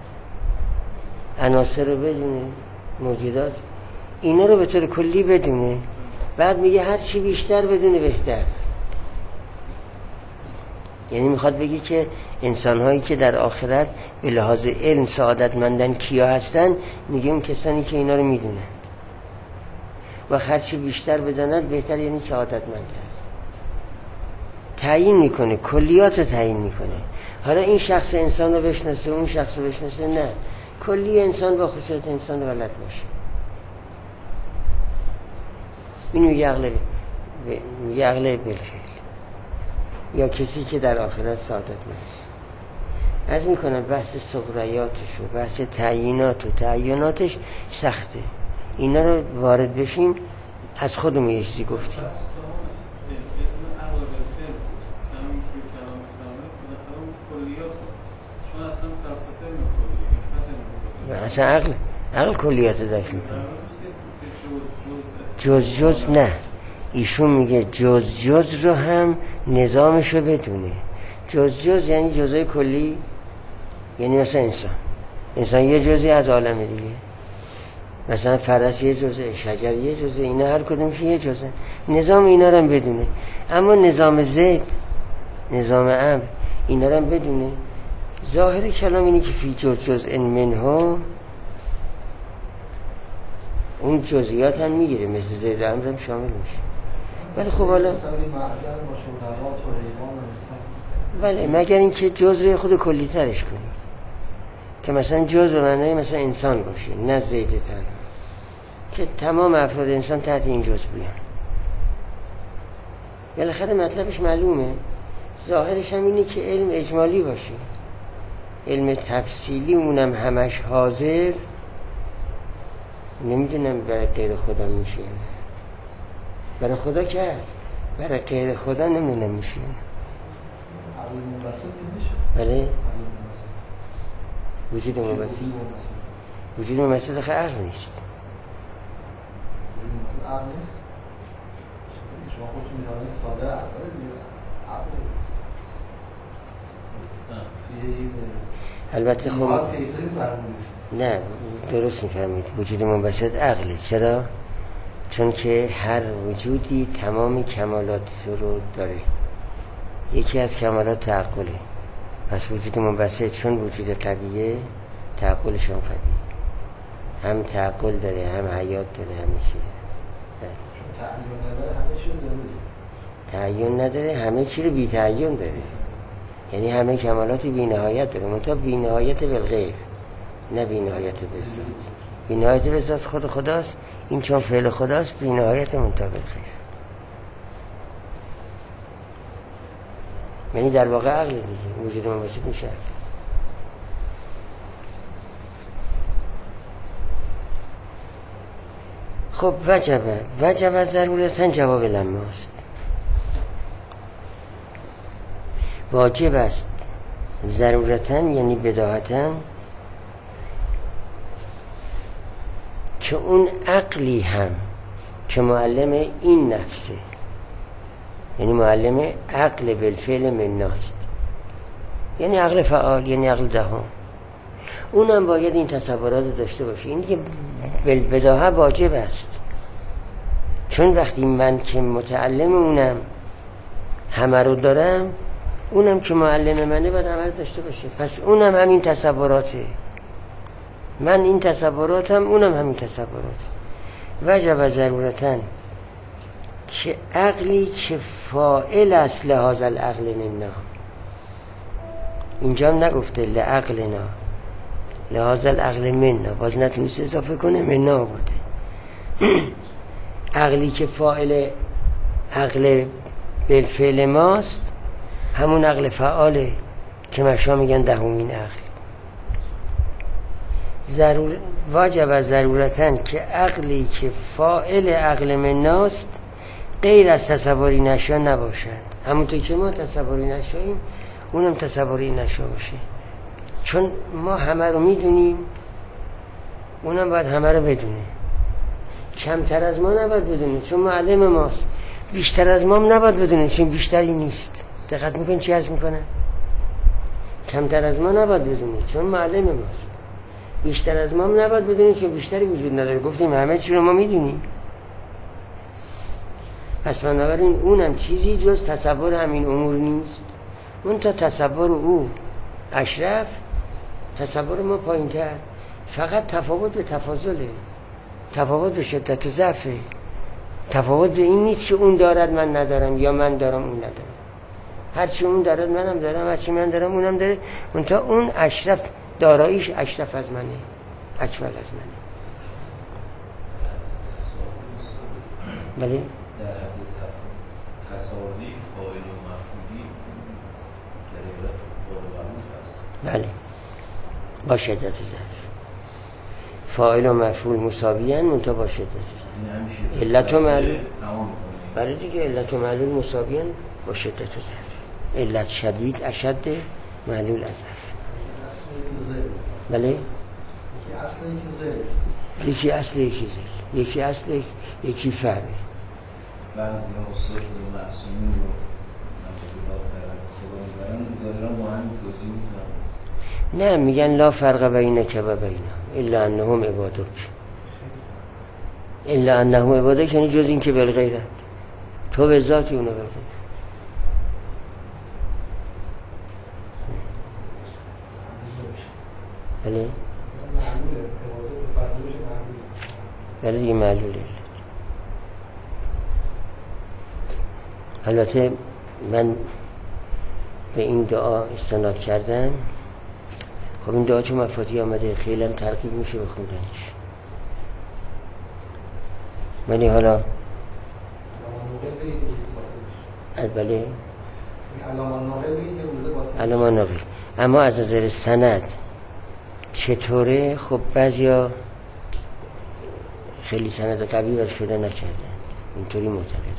عناصر رو بدونه، موجودات، اینا رو به طور کلی بدونه. بعد میگه هر چی بیشتر بدونه بهتر. یعنی میخواد بگی که انسان‌هایی که در آخرت به لحاظ علم سعادتمندن کیا هستن؟ میگه اون کسانی که اینا رو میدونن و هر چی بیشتر بداند بهتر، یعنی سعادتمندتر. تعیین میکنه، کلیات رو تعیین میکنه. حالا این شخص انسان رو بشناسه، اون شخص رو بشناسه، نه، کلی انسان با خصوصیت انسان رو بلد باشه. اینو یه عقل بالفعل، یا کسی که در آخرت سعادتمند. از میکنم بحث صغریاتش و بحث تعیینات و تعییناتش سخته، اینا رو وارد بشیم از خودمون یه چیزی گفتیم. اصلا عقل کلیات رو درک میکنه، جز نه. ایشون میگه جز رو هم نظامش رو بدونه. جز یعنی جزای کلی، یعنی مثلا انسان یه جزی از عالم دیگه، مثلا فرس یه جزه، شجر یه جزه، اینا هر کدومش یه جزه، نظام اینا رو هم بدونه. اما نظام زید، نظام امر، اینا رو هم بدونه. ظاهر کلام اینه که فی جزء منه، اون جزئیات هم میگیره، مثل زید امر هم شامل میشه. ولی خب حالا بله، مگر اینکه جزء خود کلی ترش کنید که مثلا جزء به معنای مثلا انسان باشه، نه زید تنها، که تمام افراد انسان تحت این جزء بیان. بالاخره مطلبش معلومه، ظاهرش هم اینه که علم اجمالی باشه، علم تفصیلی اونم همش حاضر. نمیدونم برای غیر خدا میشه، برای خدا که هست، برای غیر خدا نمیدونم میشه. بله، وجود مبسط، وجود مبسط خیلی عقل نیست. البته خب نه، درست میفهمید، وجود منبسط عقله. چرا؟ چون که هر وجودی تمام کمالات رو داره، یکی از کمالات تعقله. پس وجود منبسط چون وجود قویه، تعقلش هم قویه، هم تعقل داره، هم حیات داره، همه چی داره. تعیین نداره، همه چی رو بی تعیین داره. یعنی همه کمالات بی نهایت داره، منتها بی نهایت بالغیر، نه بی نهایت بالذات. بی نهایت بالذات خود خداست، این چون فعل خداست بی نهایت منتها بالغیر. یعنی در واقع عقل دیگه، وجود منبسط میشه عقل. خب وجب ضرورتاً جواب لماست. واجب است ضرورتاً یعنی بداهتاً که اون عقلی هم که معلم این نفسه، یعنی معلم عقل بالفعل مناست، یعنی عقل فعال، یعنی عقل دهم، اونم باید این تصورات داشته باشه. این دیگه بالبداهه واجب است، چون وقتی من که متعلم اونم همه رو دارم، اونم که معلم منه باید همه رو داشته باشه. پس اونم همین تصوراته، من این تصوراتم، اونم همین تصورات. وجب ضرورتاً که عقلی که فاعل است لحاظ العقل منا، اینجا هم نگفته لعقلنا، لحاظ العقل منا، باز نتونست اضافه کنه، منا بوده. عقلی که فاعل عقل بالفعل ماست همون عقل فعاله که مشا میگن دهمین عقل. واجب ضرورتاً که عقلی که فاعل عقل مناست غیر از تصوری نشا نباشد. همونطور که ما تصوری نشاییم اونم تصوری نشا باشه، چون ما همه رو میدونیم، اونم باید همه رو بدونه. کمتر از ما نباید بدونه چون معلم ماست، بیشتر از ما هم نباید بدونه چون بیشتری نیست. دقت میکن چی عرض میکنه؟ کمتر از ما نباید بدونه چون معلم ماست، بیشتر از ما هم نباید بدونه چون بیشتری وجود نداره. گفتیم همه چی رو ما میدونیم. پس بنابراین اونم چیزی جز تصور همین امور نیست. اون تا تصور او اشرف، تصور ما پایین تر، فقط تفاوت به تفاضله، تفاوت به شدت و ضعفه. تفاوت به این نیست که اون دارد من ندارم یا من دارم اون ندارم. هرچی اون دارد منم دارم، هرچی من دارم اونم داره، منتها اون اشرف، داراییش اشرف از منه، اکمل از منه. بله؟ تصاوی فاعل و مفعولی در بله، با شدت و ضعف. فاعل و مفعول مساویان منتها با شدت و ضعف. علت و معلول، بله دیگه، علت و معلول مساویان با شدت و ضعف. علت شدید اشد، معلول اضعف. بله؟ یکی اصل یکی ذل، یکی اصل یکی فرع. بعضی ها اصلاح معصومین رو خدا میبرن ظاهرا با همین توضیح میزنن. نه، میگن لا فرق بینک و بینا الا انهم عبادک، الا انهم عبادک یعنی جز این که بالغیرند، تو به ذاتی اونو بالغیر. بله؟ بله دیگه معلوله. البته من به این دعا استناد کردم. خب این دعا تو مفاتیح آمده، خیلی هم ترغیب میشه بخوندنش. ولی حالا بله علما ناقل، اما از نظر سند چطوره؟ خب بعضیا خیلی سند قوی برش پیدا نکردن، اینطوری معتقدن.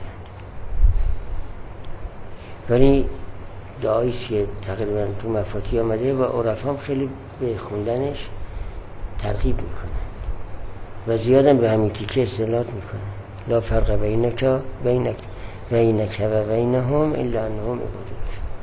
ولی دعاییست که تقریبا تو مفاتیح آمده و عرفا هم خیلی به خوندنش ترغیب میکنن و زیادم به همین تیکه استدلال میکنن. لا فرق بینک و بینهم الا انهم عبادک.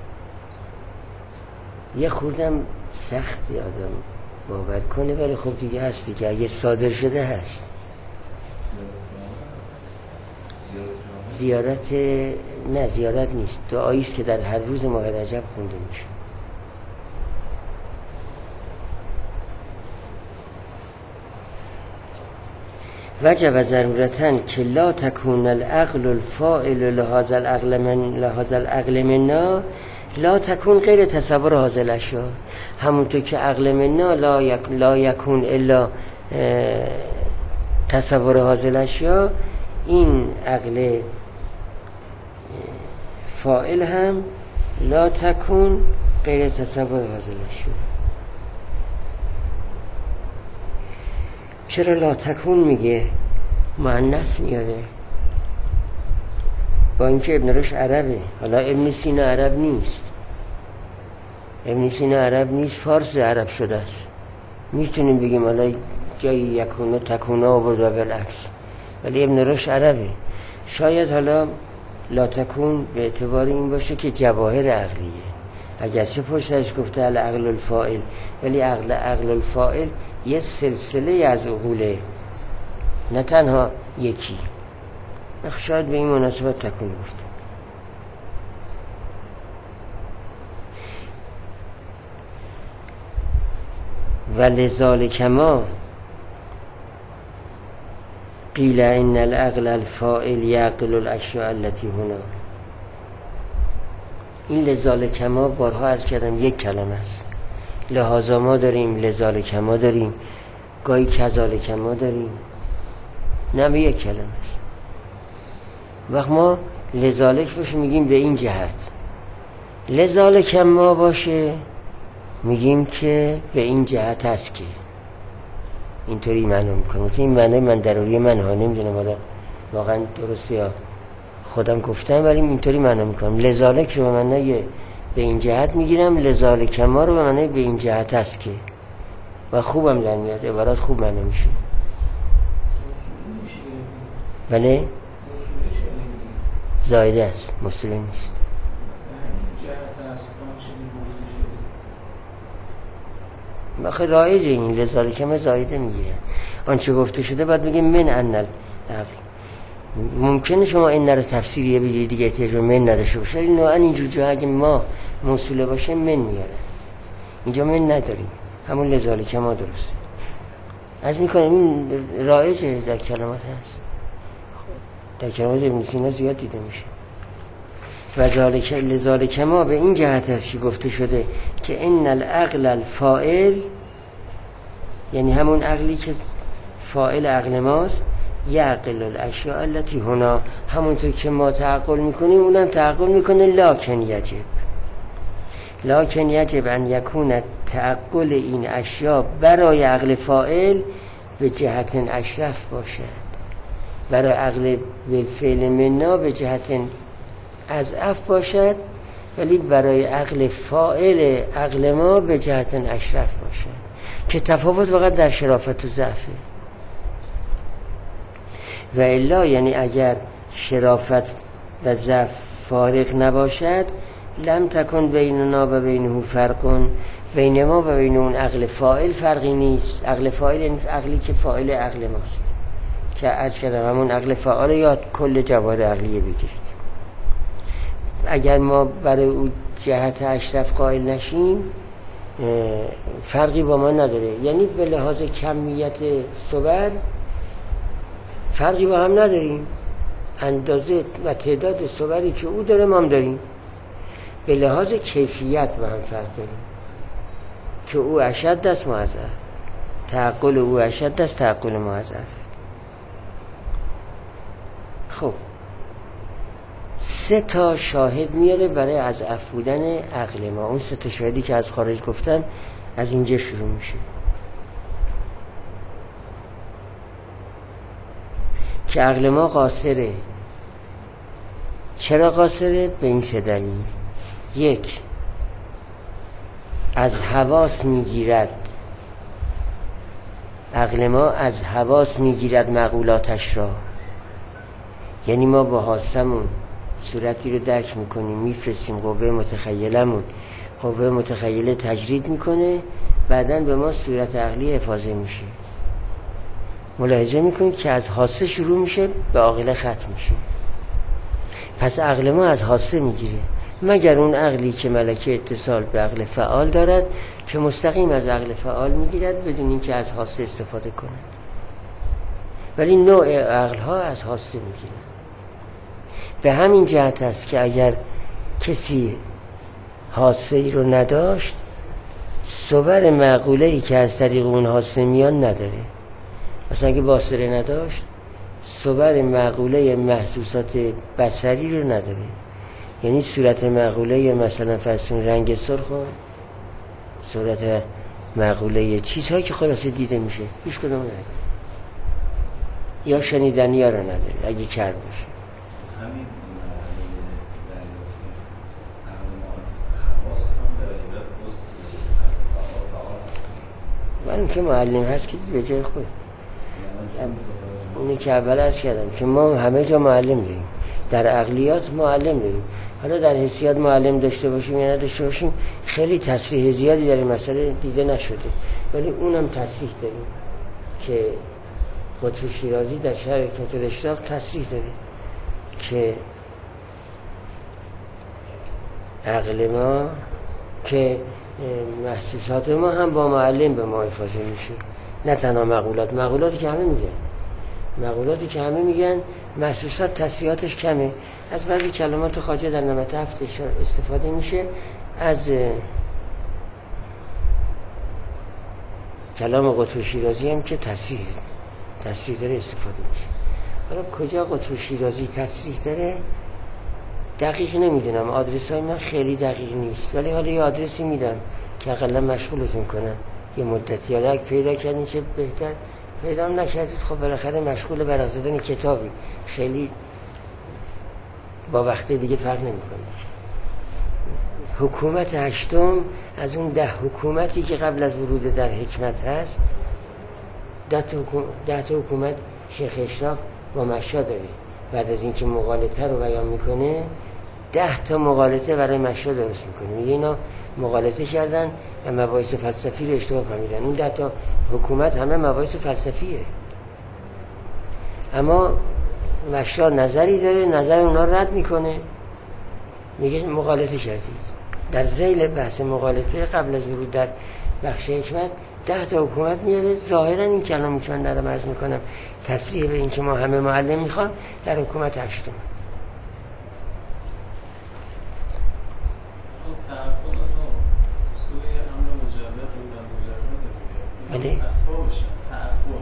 یه خوردم سختی آدم باور کنه، ولی خب دیگه هست دیگه، اگه صادر شده هست. زیارت نیست، دعایی است که در هر روز ماه رجب خونده میشه. وجب ضرورتاً که لا تکون العقل الفاعل لهذا العقل منا لا تکون غیر تصور هذا الاشیاء. همونطور که عقل منا لا یکون الا تصور هذا الاشیاء، این عقل فاعل هم لا تکون غیر تصور هذا الاشیاء. چرا لا تکون میگه؟ مؤنث میاره، با اینکه ابن رشد عربه. حالا ابن سینا عرب نیست، ابن سینا عرب نیست، فارس عرب شده است. میتونیم بگیم حالا جایی یکونه تکونه آورده بالعکس، ولی ابن رشد عربه. شاید حالا لا تکون به اعتبار این باشه که جواهر عقلیه، اگرچه پشتش گفته العقل الفاعل، ولی عقل الفاعل یه سلسله از عقوله، نه تنها یکی. شاید به این مناسبت تکون گفته. و لذالک ما قیل ان العقل الفاعل یعقل الاشیاء التي هنا. این لذالک ما بارها عرض کردم یک کلمه است. لحاظا ما داریم، لذالک ما داریم، گاهی کذالک ما داریم، نه به یک کلمه است. وقت ما لذالک باشه میگیم به این جهت، لذالک ما باشه میگیم که به این جهت است که اینطوری معنی میکنم. این معنی من ضروری من ها، نمیدونم حالا واقعا درسته یا خودم گفتم، ولی اینطوری معنی میکنم. لذالک رو به معنی به این جهت میگیرم، لذالک ما رو به معنی به این جهت است که، و خوبم در میاد، عبارات خوب معنی میشه. ولی زایده است، مسلم نیست. بخیر رایجه این لذالک ما زایده میگیره. آنچه گفته شده باید بگیم من انل عقل. ممکنه شما این رو تفسیریه بگیرید دیگه احتیاج من نداشته باشه، ولی نوعا اینجور جا اگه ما موصوله باشه من میاره. اینجا من نداریم، همون لذالک ما درسته. از میکنم این رایجه در کلمات هست، در کلمات ابن سینا زیاد دیده میشه. و لذالک ما به این جهت است که گفته شده که ان العقل الفاعل، یعنی همون عقلی که فاعل عقل ماست، یعقل الاشیاء التي هنا، همونطور که ما تعقل میکنیم اونم تعقل میکنه. لکن یجب ان یکون تعقل این اشیاء برای عقل فاعل به جهت اشرف باشد، برای عقل بالفعل منا به جهت اضعف باشد، ولی برای عقل فاعل عقل ما به جهت اشرف باشد، که تفاوت فقط در شرافت و ضعفه. و الا یعنی اگر شرافت و ضعف فارق نباشد، لم تکن بیننا و بینه فرقون، بین ما و بین اون عقل فاعل فرقی نیست. عقل فاعل یعنی عقلی که فاعل عقل ماست، که عرض کردم همون عقل فاعل یا کل جواهر عقلیه بگیرید. اگر ما برای اون جهت اشرف قائل نشیم فرقی با ما نداره، یعنی به لحاظ کمیت صور فرقی با هم نداریم، اندازه و تعداد صوری که او داره ما هم داریم. به لحاظ کیفیت با هم فرق داریم، که او اشد است معذف، تعقل او اشد است تعقل معذف. خب 3 تا شاهد میاره برای اضعف بودن عقل ما. اون 3 تا شاهدی که از خارج گفتم از اینجا شروع میشه. که عقل ما قاصره. چرا قاصره؟ به این 3 دلیل. 1 از حواس میگیرد، عقل ما از حواس میگیرد معقولاتش را، یعنی ما با حاسمون صورتی رو درک میکنیم، میفرستیم قوه متخیلمون، قوه متخیله تجرید میکنه، بعدن به ما صورت عقلی افاضه میشه. ملاحظه میکنید که از حاسه شروع میشه به عاقله ختم میشه. پس عقل ما از حاسه میگیره، مگر اون عقلی که ملکه اتصال به عقل فعال دارد که مستقیم از عقل فعال میگیرد بدون اینکه از حاسه استفاده کند. ولی نوع عقل ها از حاسه میگیرند. به همین جهت است که اگر کسی حاسه ای رو نداشت، صور معقوله ای که از طریق اون حاسه میان نداره. مثلا اگه باصره نداشت، صور معقوله محسوسات بصری رو نداره. یعنی صورت معقوله مثلا فرسون رنگ سرخ و صورت معقوله چیزهایی که خلاصه دیده میشه هیچ کدوم نداره، یا شنیدنی ها رو نداره اگه کر باشه. همین من که معلم هست که به جای خود اونی که اول عرض کردم که ما همه جا معلم داریم، در عقلیات معلم داریم. حالا در حسیات معلم داشته باشیم یا نداشته باشیم خیلی تصریح زیادی در این مسئله دیده نشده، ولی اونم تصریح داریم که قطب شیرازی در شرح حکمت الاشتیاق تصریح داره که عقل ما که محسوسات ما هم با معلم به ما افاضه میشه، نه تنها مقولاتی که همه میگن محسوسات تصریحاتش کمه. از بعضی کلمات خواجه در نمط هفت استفاده میشه، از کلام قطب شیرازی هم که تصریح داره استفاده میشه. حالا کجا قطب شیرازی تصریح داره دقیق نمیدونم، آدرس های من خیلی دقیق نیست، ولی حالا یه آدرسی میدم که اقلا مشغولتون کنم یه مدتی. حالا اگه پیدا کردین چه بهتر، پیدا هم نکردید خب بالاخره مشغول برق زدن کتابی، خیلی با وقت دیگه فرق نمیکنه. حکومت هشتم از اون 10 حکومتی که قبل از ورود در حکمت هست، 10 تا حکومت شیخ اشراق با مشا داره. بعد از اینکه مغالطه رو بیان میکنه 10 تا مغالطه برای مشا درست میکنه، میگه اینا مغالطه کردن و مباحث فلسفی رو اشتباه فهمیدن. اون 10 تا حکومت همه مباحث فلسفیه، اما مشا نظری داره، نظر اونا رد میکنه، میگه مغالطه کردید. در ذیل بحث مغالطه قبل از ورود در بخش حکمت 10 تا حکومت میاره. ظاهرا این کلامی که من دارم عرض میکنم تصریح به این که ما همه معلم میخوام در حکومت هشتم. بله اسبابش تعقل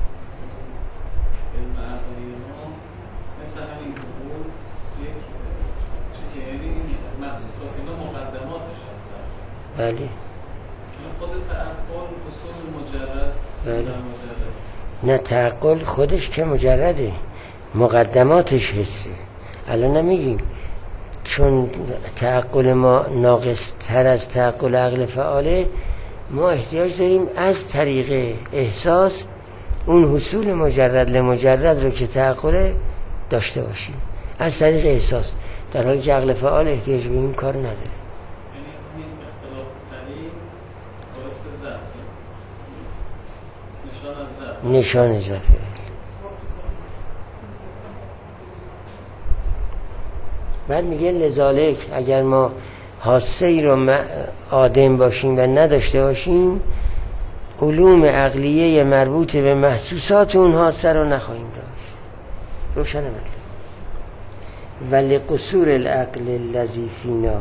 علم عقلی ما مثل همین حقوق یک چیزی، یعنی این محسوسات اینا مقدماتش هستن. بله خود تعقل اصول مجرد. بله نه، تعقل خودش که مجرده، مقدماتش حسه. الان نمیگیم چون تعقل ما ناقص تر از تعقل عقل فعاله، ما احتیاج داریم از طریق احساس اون حصول مجرد لمجرد رو که تعقل داشته باشیم از طریق احساس، در حالی که عقل فعال احتیاج به این کار نداره. یعنی این اختلاف تری باعث ضعف، نشان از ضعف. نشان ضعفه. بعد میگه لذالک اگر ما حاسه ای رو آدم باشیم و نداشته باشیم، علوم عقلیه مربوط به محسوسات اون حاسه رو نخواهیم داشت. روشن مطلب. ولی قصور العقل الذی فینا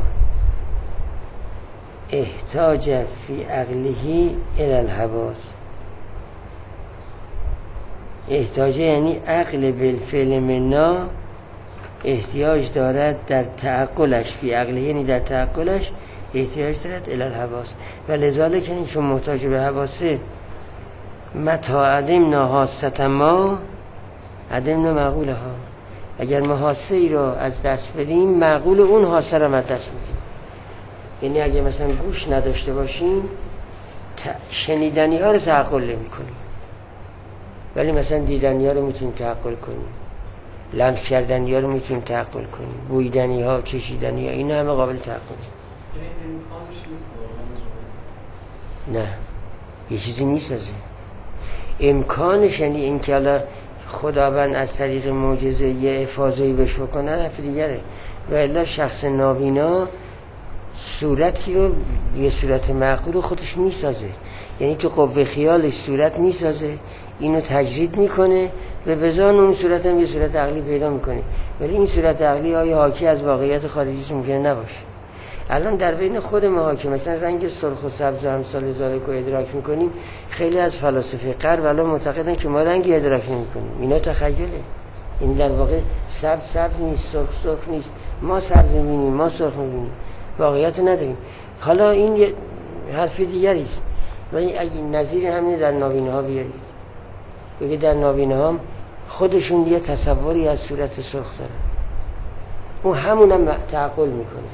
احتاج فی عقله الی الحواس. احتاج یعنی عقل بالفعل منا احتیاج دارد در تعقلش، فی عقله یعنی در تعقلش احتیاج دارد الی الحواس. و لذالک یعنی چون محتاج به حواسه، متا عدمنا حاسه ما عدمنا معقوله ها. اگر ما حاسه ای رو از دست بدیم، معقول اون حاسه رو از دست میدیم. یعنی اگر مثلا گوش نداشته باشیم شنیدنی ها رو تعقل نمی کنیم، ولی مثلا دیدنی ها رو میتونیم تعقل کنیم، لمس کردنی ها رو میتونیم تعقل کنیم، بویدنی ها، چشیدنی ها، این همه قابل تعقل. یعنی امکانش نیست واقعا؟ نه، یه چیزی نیست از این. امکانش یعنی این که حالا خداوند از طریق معجزه یه افاضه‌ای بهش بکنه حرف دیگره. و الا شخص نابینا صورتی رو یه صورت معقول رو خودش میسازه، یعنی تو قوه خیالش صورت میسازه، اینو تجرید میکنه و بزان اون صورت هم یه صورت عقلی پیدا میکنه، ولی این صورت عقلی آیا حاکی از واقعیت خارجی ممکنه نباشه. الان در بین خود ما که مثلا رنگ سرخ و سبز و امثال ذالک رو ادراک میکنیم، خیلی از فلاسفه غرب الان معتقدن که ما رنگی ادراک نمیکنیم، اینا تخیله. این در واقع سبز نیست، سرخ نیست، ما سبز میبینیم، ما سرخ میبینیم، واقعیت رو نداریم. حالا این یه حرف دیگری است، ولی اگه نظیر همین در نابینه ها بیارید، بگه در نابینه ها خودشون یه تصوری از صورت سرخ دارن، اون همونم تعقل میکنه.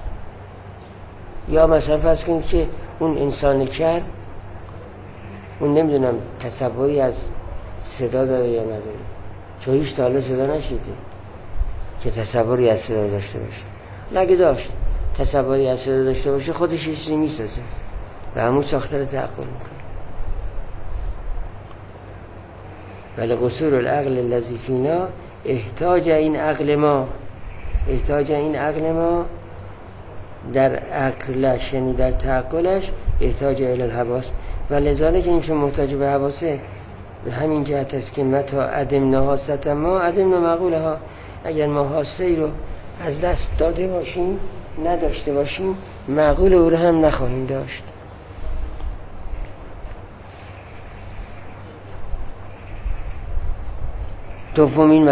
یا مثلا فرض کنید که اون انسان کر، اون نمیدونم تصوری از صدا داره یا نداره، تو هیچ تا حالا صدا نشیده که تصوری از صدا داشته باشه. اگه داشت تصوری از صدا داشته باشه، خودش یه چیزی میسازه و همون ساخته رو تعقل میکنه. ولی قصور العقل الذی فینا احتاج این عقل ما در عقلش، یعنی در تعقلش، احتاج الی الحواس. و لذالک این چون محتاج به حواسه، به همین جهت است که متا عدمنا حاستا ما عدمنا معقولها. اگر ما حاسه ای رو از دست داده باشیم، نداشته باشیم، معقول او رو هم نخواهیم داشت. دومین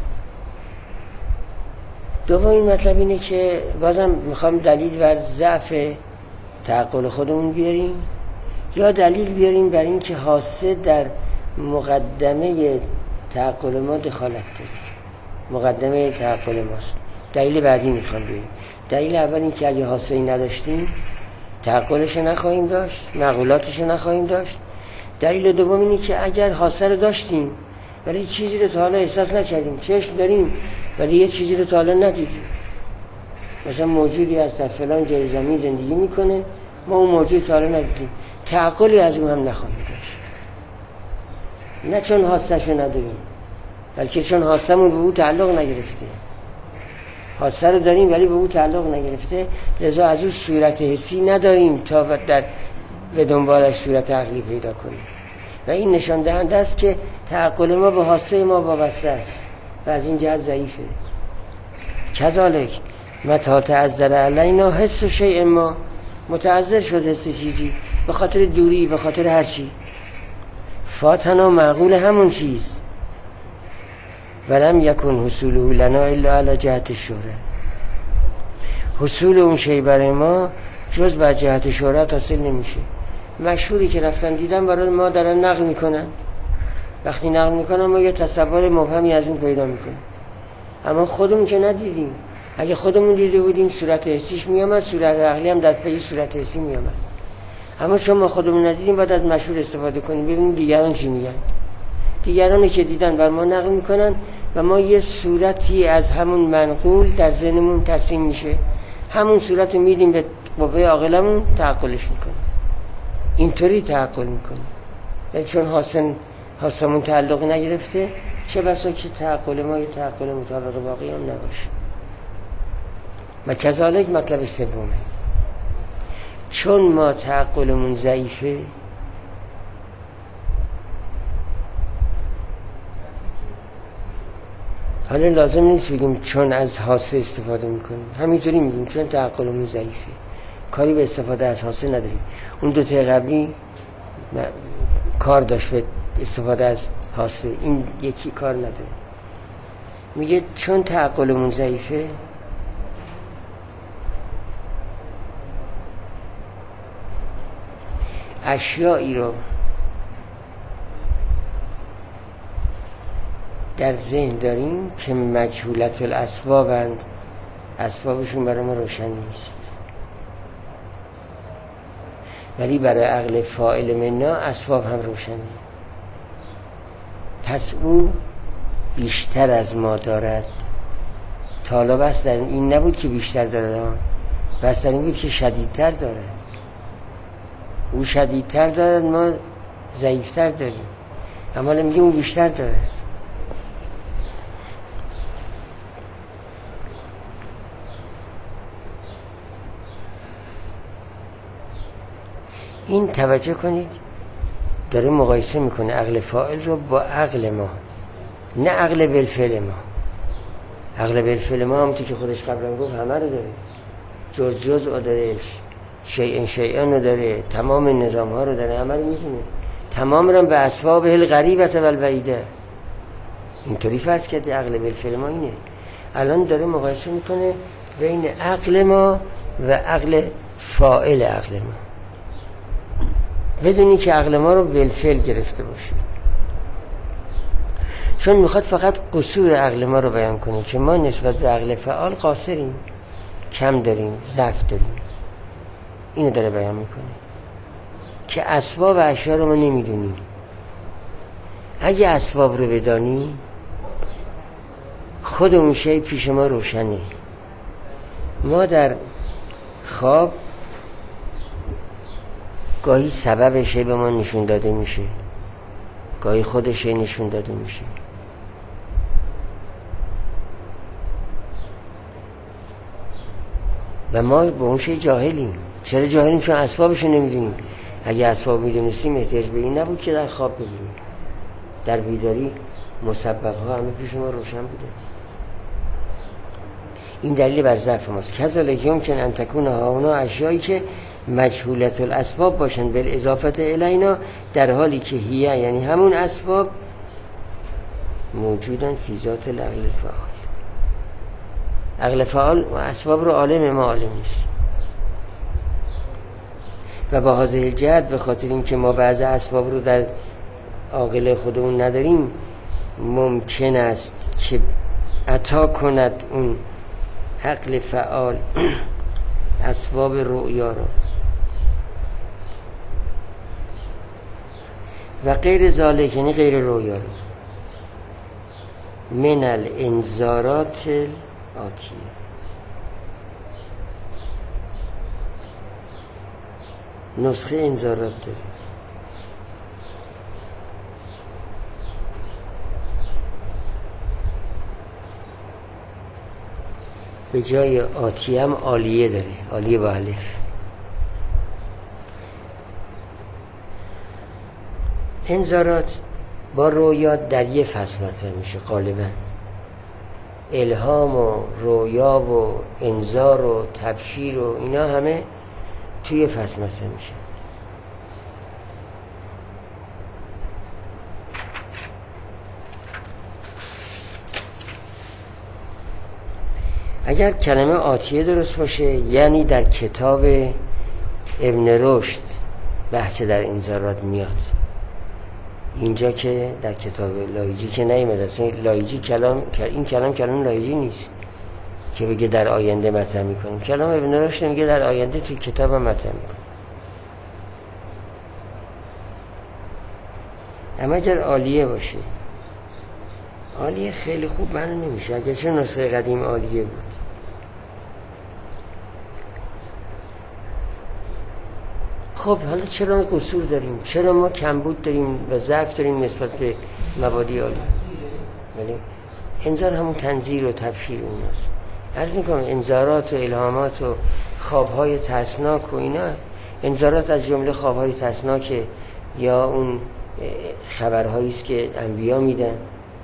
مطلب اینه که بازم میخوام دلیل بر ضعف تعقل خودمون بیاریم، یا دلیل بیاریم بر این که حاسه در مقدمه تعقل ما دخالت داره، مقدمه تعقل ماست. دلیل بعدی میخوام بیاریم. دلیل اول این که اگه حاسه ای نداشتیم، تعقلش نخواهیم داشت، معقولاتش نخواهیم داشت. دلیل دوم اینه که اگر حاسه رو داشتیم ولی چیزی رو تا حالا احساس نکردیم، چشم داریم ولی یه چیزی رو تا حالا ندیدیم، مثلا موجودی از در فلان جای زمین زندگی میکنه، ما اون موجود تا حالا ندیدیم، تعقلی از اون هم نخواهیم داشت. نه چون حاسه‌شو نداریم، بلکه چون حاسمون به او تعلق نگرفته. حاسه رو داریم ولی به او تعلق نگرفته، لذا از او صورت حسی نداریم تا به دنبالش صورت عقلی پیدا کنیم. و این نشان دهنده است که تعقل ما به حاسه ما وابسته است و از این جهت ضعیفه. کذالک متا تعذر علینا حس شیء ما، متعذر شد حس چیزی به خاطر دوری، به خاطر هر چی، فاتنا معقول همون چیز، ولم یکن حصوله لنا الا علی جهت الشهره. حصول اون شی برای ما جز بر جهت شهرت حاصل نمیشه. مشهوری که رفتن دیدن برای ما دارن نقل میکنن، وقتی نقل میکنن ما یه تصور مبهمی از اون پیدا میکنیم، اما خودمون که ندیدیم. اگه خودمون دیده بودیم صورت حسیش میامد، صورت عقلی هم در پی صورت حسی میامد. اما چون ما خودمون ندیدیم، باید از مشهور استفاده کنیم ببینیم دیگران چی میگن. دیگرانی که دیدن بر ما نقل میکنن و ما یه صورتی از همون منقول در ذهنمون ترسیم میشه، همون صورت میدیم به قوه عاقلمون، تعقلش میکنیم، اینطوری تعقل میکنیم. ولی چون حاسمون تعلق نگرفته، چه بسا که تعقل ما یه تعقل مطابق واقعی هم نباشه. و کذالک مطلب سومه، چون ما تعقلمون ضعیفه، حالا لازم نیست بگیم چون از حاسه استفاده میکنیم، همینطوری میگیم چون تعقلمون ضعیفه، کاری به استفاده از حاسه نداریم. اون دو تا قبلی کار داشت به استفاده از حاسه، این یکی کار نداره. میگه چون تعقلمون ضعیفه، اشیایی رو در ذهن داریم که مجهولت الاسبابند، اسبابشون برای ما روشن نیست، ولی برای عقل فاعل منا اسباب هم روشنه. پس او بیشتر از ما دارد. تا حالا بس در این نبود که بیشتر دارد، بس در این بود که شدیدتر دارد. او شدیدتر دارد، ما ضعیفتر داریم، اما میگیم اون بیشتر دارد. این توجه کنید داره مقایسه میکنه عقل فاعل رو با عقل ما، نه عقل بالفعل ما. عقل بالفعل ما همونطور که خودش قبلا گفت همه رو داره، جز رو داره، شیئن رو داره، تمام نظام ها رو داره، همه رو میدونه، تمام رو به اسباب الغریبت و البعیده. اینطوری فرض کرده عقل بالفعل ما اینه. الان داره مقایسه میکنه بین عقل ما و عقل فاعل عقل ما، بدونی که عقل ما رو بالفعل گرفته باشه، چون میخواد فقط قصور عقل ما رو بیان کنه که ما نسبت به عقل فعال قاصریم، کم داریم، ضعف داریم. اینو داره بیان میکنه که اسباب اشیا رو ما نمیدونیم. اگه اسباب رو بدانی خود اون شی پیش ما روشنه. ما در خواب گاهی سبب شی به ما نشون داده میشه، گاهی خود شی نشون داده میشه. و ما به اون شی جاهلیم. چرا جاهلیم؟ چون اسبابشو نمیدونیم. اگه اسباب میدونستیم احتیاج به این نبود که در خواب ببینیم. در بیداری مسبب‌ها همه پیش ما روشن بوده. این دلیل بر ضعف ماست. کذالک یمکن ان تکون هاهنا اشیایی که مجهولت الاسباب باشن بالاضافه الینا، در حالی که هیه یعنی همون اسباب موجودن فی ذات العقل الفعال. عقل فعال و اسباب رو عالم ما عالم نیست. و با هذه الجهت به خاطر اینکه ما بعض اسباب رو در عاقل خودمون نداریم، ممکن است که عطا کند اون عقل فعال اسباب رؤیا رو و غیر ذالک یعنی غیر رؤیا رو من الانذارات الآتیه. نسخه انذارات داره. به جای آتیه هم عالیه داره، عالیه با الف. انذارات با رویا در یه فصل مطرح میشه غالبا. الهام و رویا و انذار و تبشیر و اینا همه توی فصل مطرح میشه. اگر کلمه آتیه درست باشه یعنی در کتاب ابن رشد بحث در انذارات میاد. اینجا که در کتاب لایجی که نیامده. اصلا لایجی این کلام لایجی نیست که بگه در آینده مطرح میکنیم. کلام ابن رشد میگه در آینده توی کتاب هم مطرح میکنیم. اما اگر عالیه باشه، عالیه خیلی خوب معلوم نمیشه، اگر چه نسخه قدیم عالیه بود. خب حالا چرا قصور داریم؟ چرا ما کمبود داریم و ضعف داریم نسبت به مبادی عالی؟ ولی انذار همون تنذیر و تبشیر اوناست. عرض میکنم انذارات و الهامات و خوابهای ترسناک و اینا، انذارات از جمله خوابهای ترسناک یا اون خبرهایی است که انبیا میدن.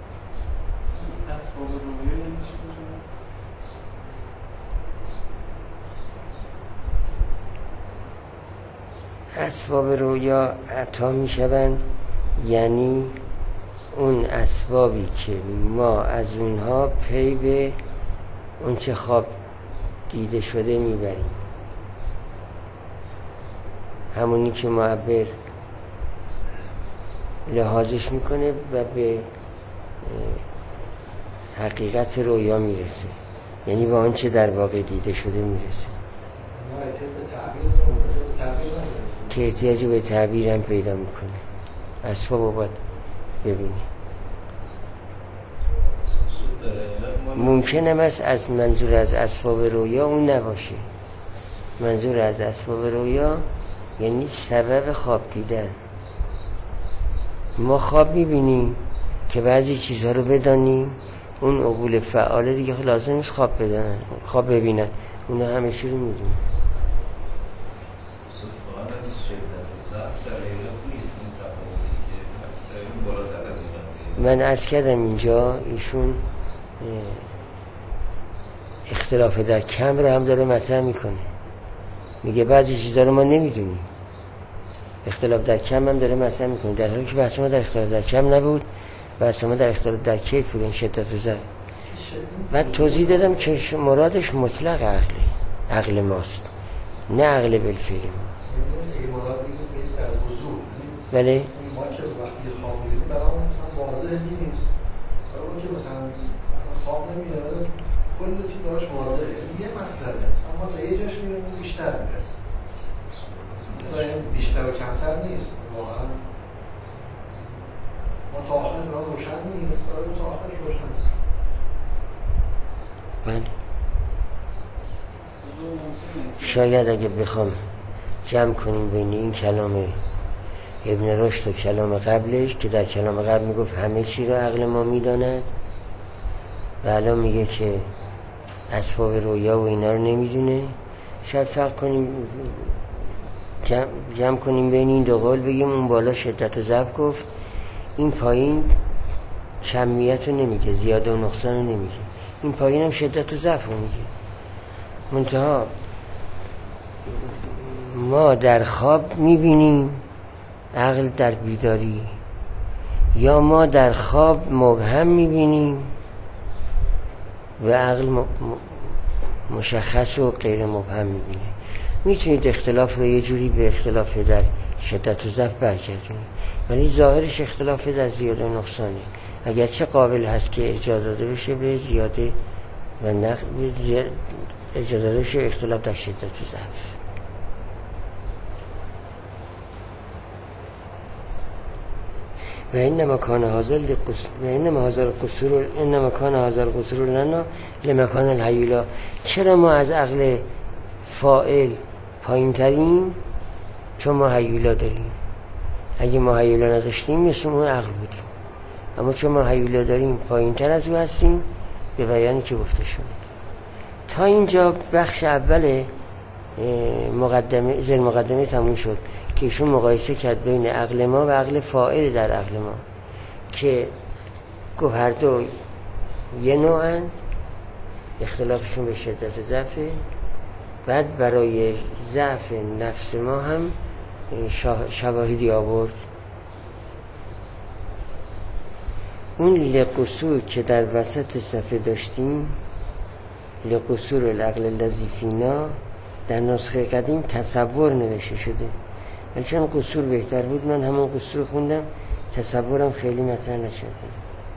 اسباب رویا عطا می شوند یعنی اون اسبابی که ما از اونها پی به اون چه خواب دیده شده می بریم، همونی که معبر لحاظش میکنه و به حقیقت رویا میرسه، یعنی به آنچه در واقع دیده شده میرسه که احتیاج به تعبیر هم پیدا میکنه. اسباب رو باید ببینی. ممکنه است از منظور از اسباب رویا اون نباشه. منظور از اسباب رویا یعنی سبب خواب دیدن. ما خواب میبینیم که بعضی چیزها رو بدانیم، اون عقول فعاله دیگه لازم نیست خواب ببینن، اونا همه چی رو میدونن. من عرض کردم اینجا ایشون اختلاف در کم رو هم داره مطرح میکنه، میگه بعضی چیزا رو ما نمیدونیم. اختلاف در کم هم داره مطرح میکنه، در حالی که بحث ما در اختلاف در کم نبود، بحث ما در اختلاف در کیف بود، شدت و ضعف. بعد توضیح دادم که مرادش مطلق عقل ماست، نه عقل بالفعل ما. بله ما که وقتی خواب می‌بینیم برامون مثلا واضح نیست، برای که مثلا خواب نمیاد کل چیز براش واضحه، یه مسئله اما تا یه جاش میریم بیشتر میره، بیشتر و کمتر نیست واقعا. ما تا آخر برام روشن نیست، برای تا آخرش روشن نیست. من شاید اگه بخوام جمع کنیم بین این کلام ابن رشد و کلام قبلش که در کلام قبل میگفت همه چی رو عقل ما میداند و الان میگه که اسباب رویا و اینا رو نمیدونه، شاید فرق کنیم جمع کنیم بین این دو قول، بگیم اون بالا شدت و ضعف گفت، این پایین کمیت رو نمیگه، زیاده و نقصان رو نمیگه، این پایین هم شدت و ضعف رو میگه. منتها ما در خواب میبینیم عقل در بیداری، یا ما در خواب مبهم میبینیم و عقل مشخص و غیر مبهم میبینه. میتونید اختلاف رو یه جوری به اختلاف در شدت و ضعف برگردونید، ولی ظاهرش اختلاف در زیاده و نقصانه، اگرچه قابل هست که اجازه داده بشه به زیاده و نقص، اجازه داده بشه اختلاف در شدت و ضعف. و انما کان هذا القصور لنا لمکان الهیولا. چرا ما از عقل فاعل پایین تریم؟ چون ما هیولا داریم. اگه ما هیولا نداشتیم مثل اون عقل بودیم، اما چون ما هیولا داریم پایین تر از او هستیم، به بیانی که گفته شد. تا اینجا بخش اول زیر مقدمه تموم شد که ایشون مقایسه کرد بین عقل ما و عقل فاعل در عقل ما، که گفت هر دو یه نوعن، اختلافشون به شدت و ضعفه. بعد برای ضعف نفس ما هم شواهدی آورد. اون لقصور که در وسط صفحه داشتیم، لقصور العقل الذی فینا، در نسخه قدیم تصور نوشته شده، ولی چون قصور بهتر بود من همون قصور خوندم، تصورم خیلی مطرح نکردم.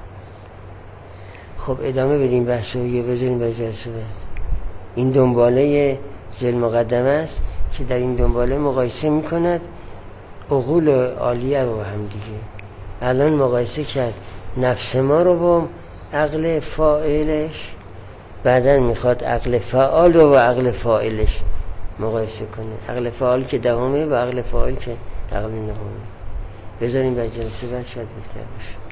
خب ادامه بدیم بحثو، یه بذاریم به جلسه بعد. این دنباله ذیل مقدمه است که در این دنباله مقایسه میکند عقول عالیه رو با هم دیگه. الان مقایسه کرد نفس ما رو با عقل فاعلش، بعدن میخواد عقل فعال رو با عقل فاعلش مقایسه کنه، عقل فعال که دهمه و عقل فاعل که عقل نهمه. بذاریم بر جلسه بعد شاید بهتر باشه.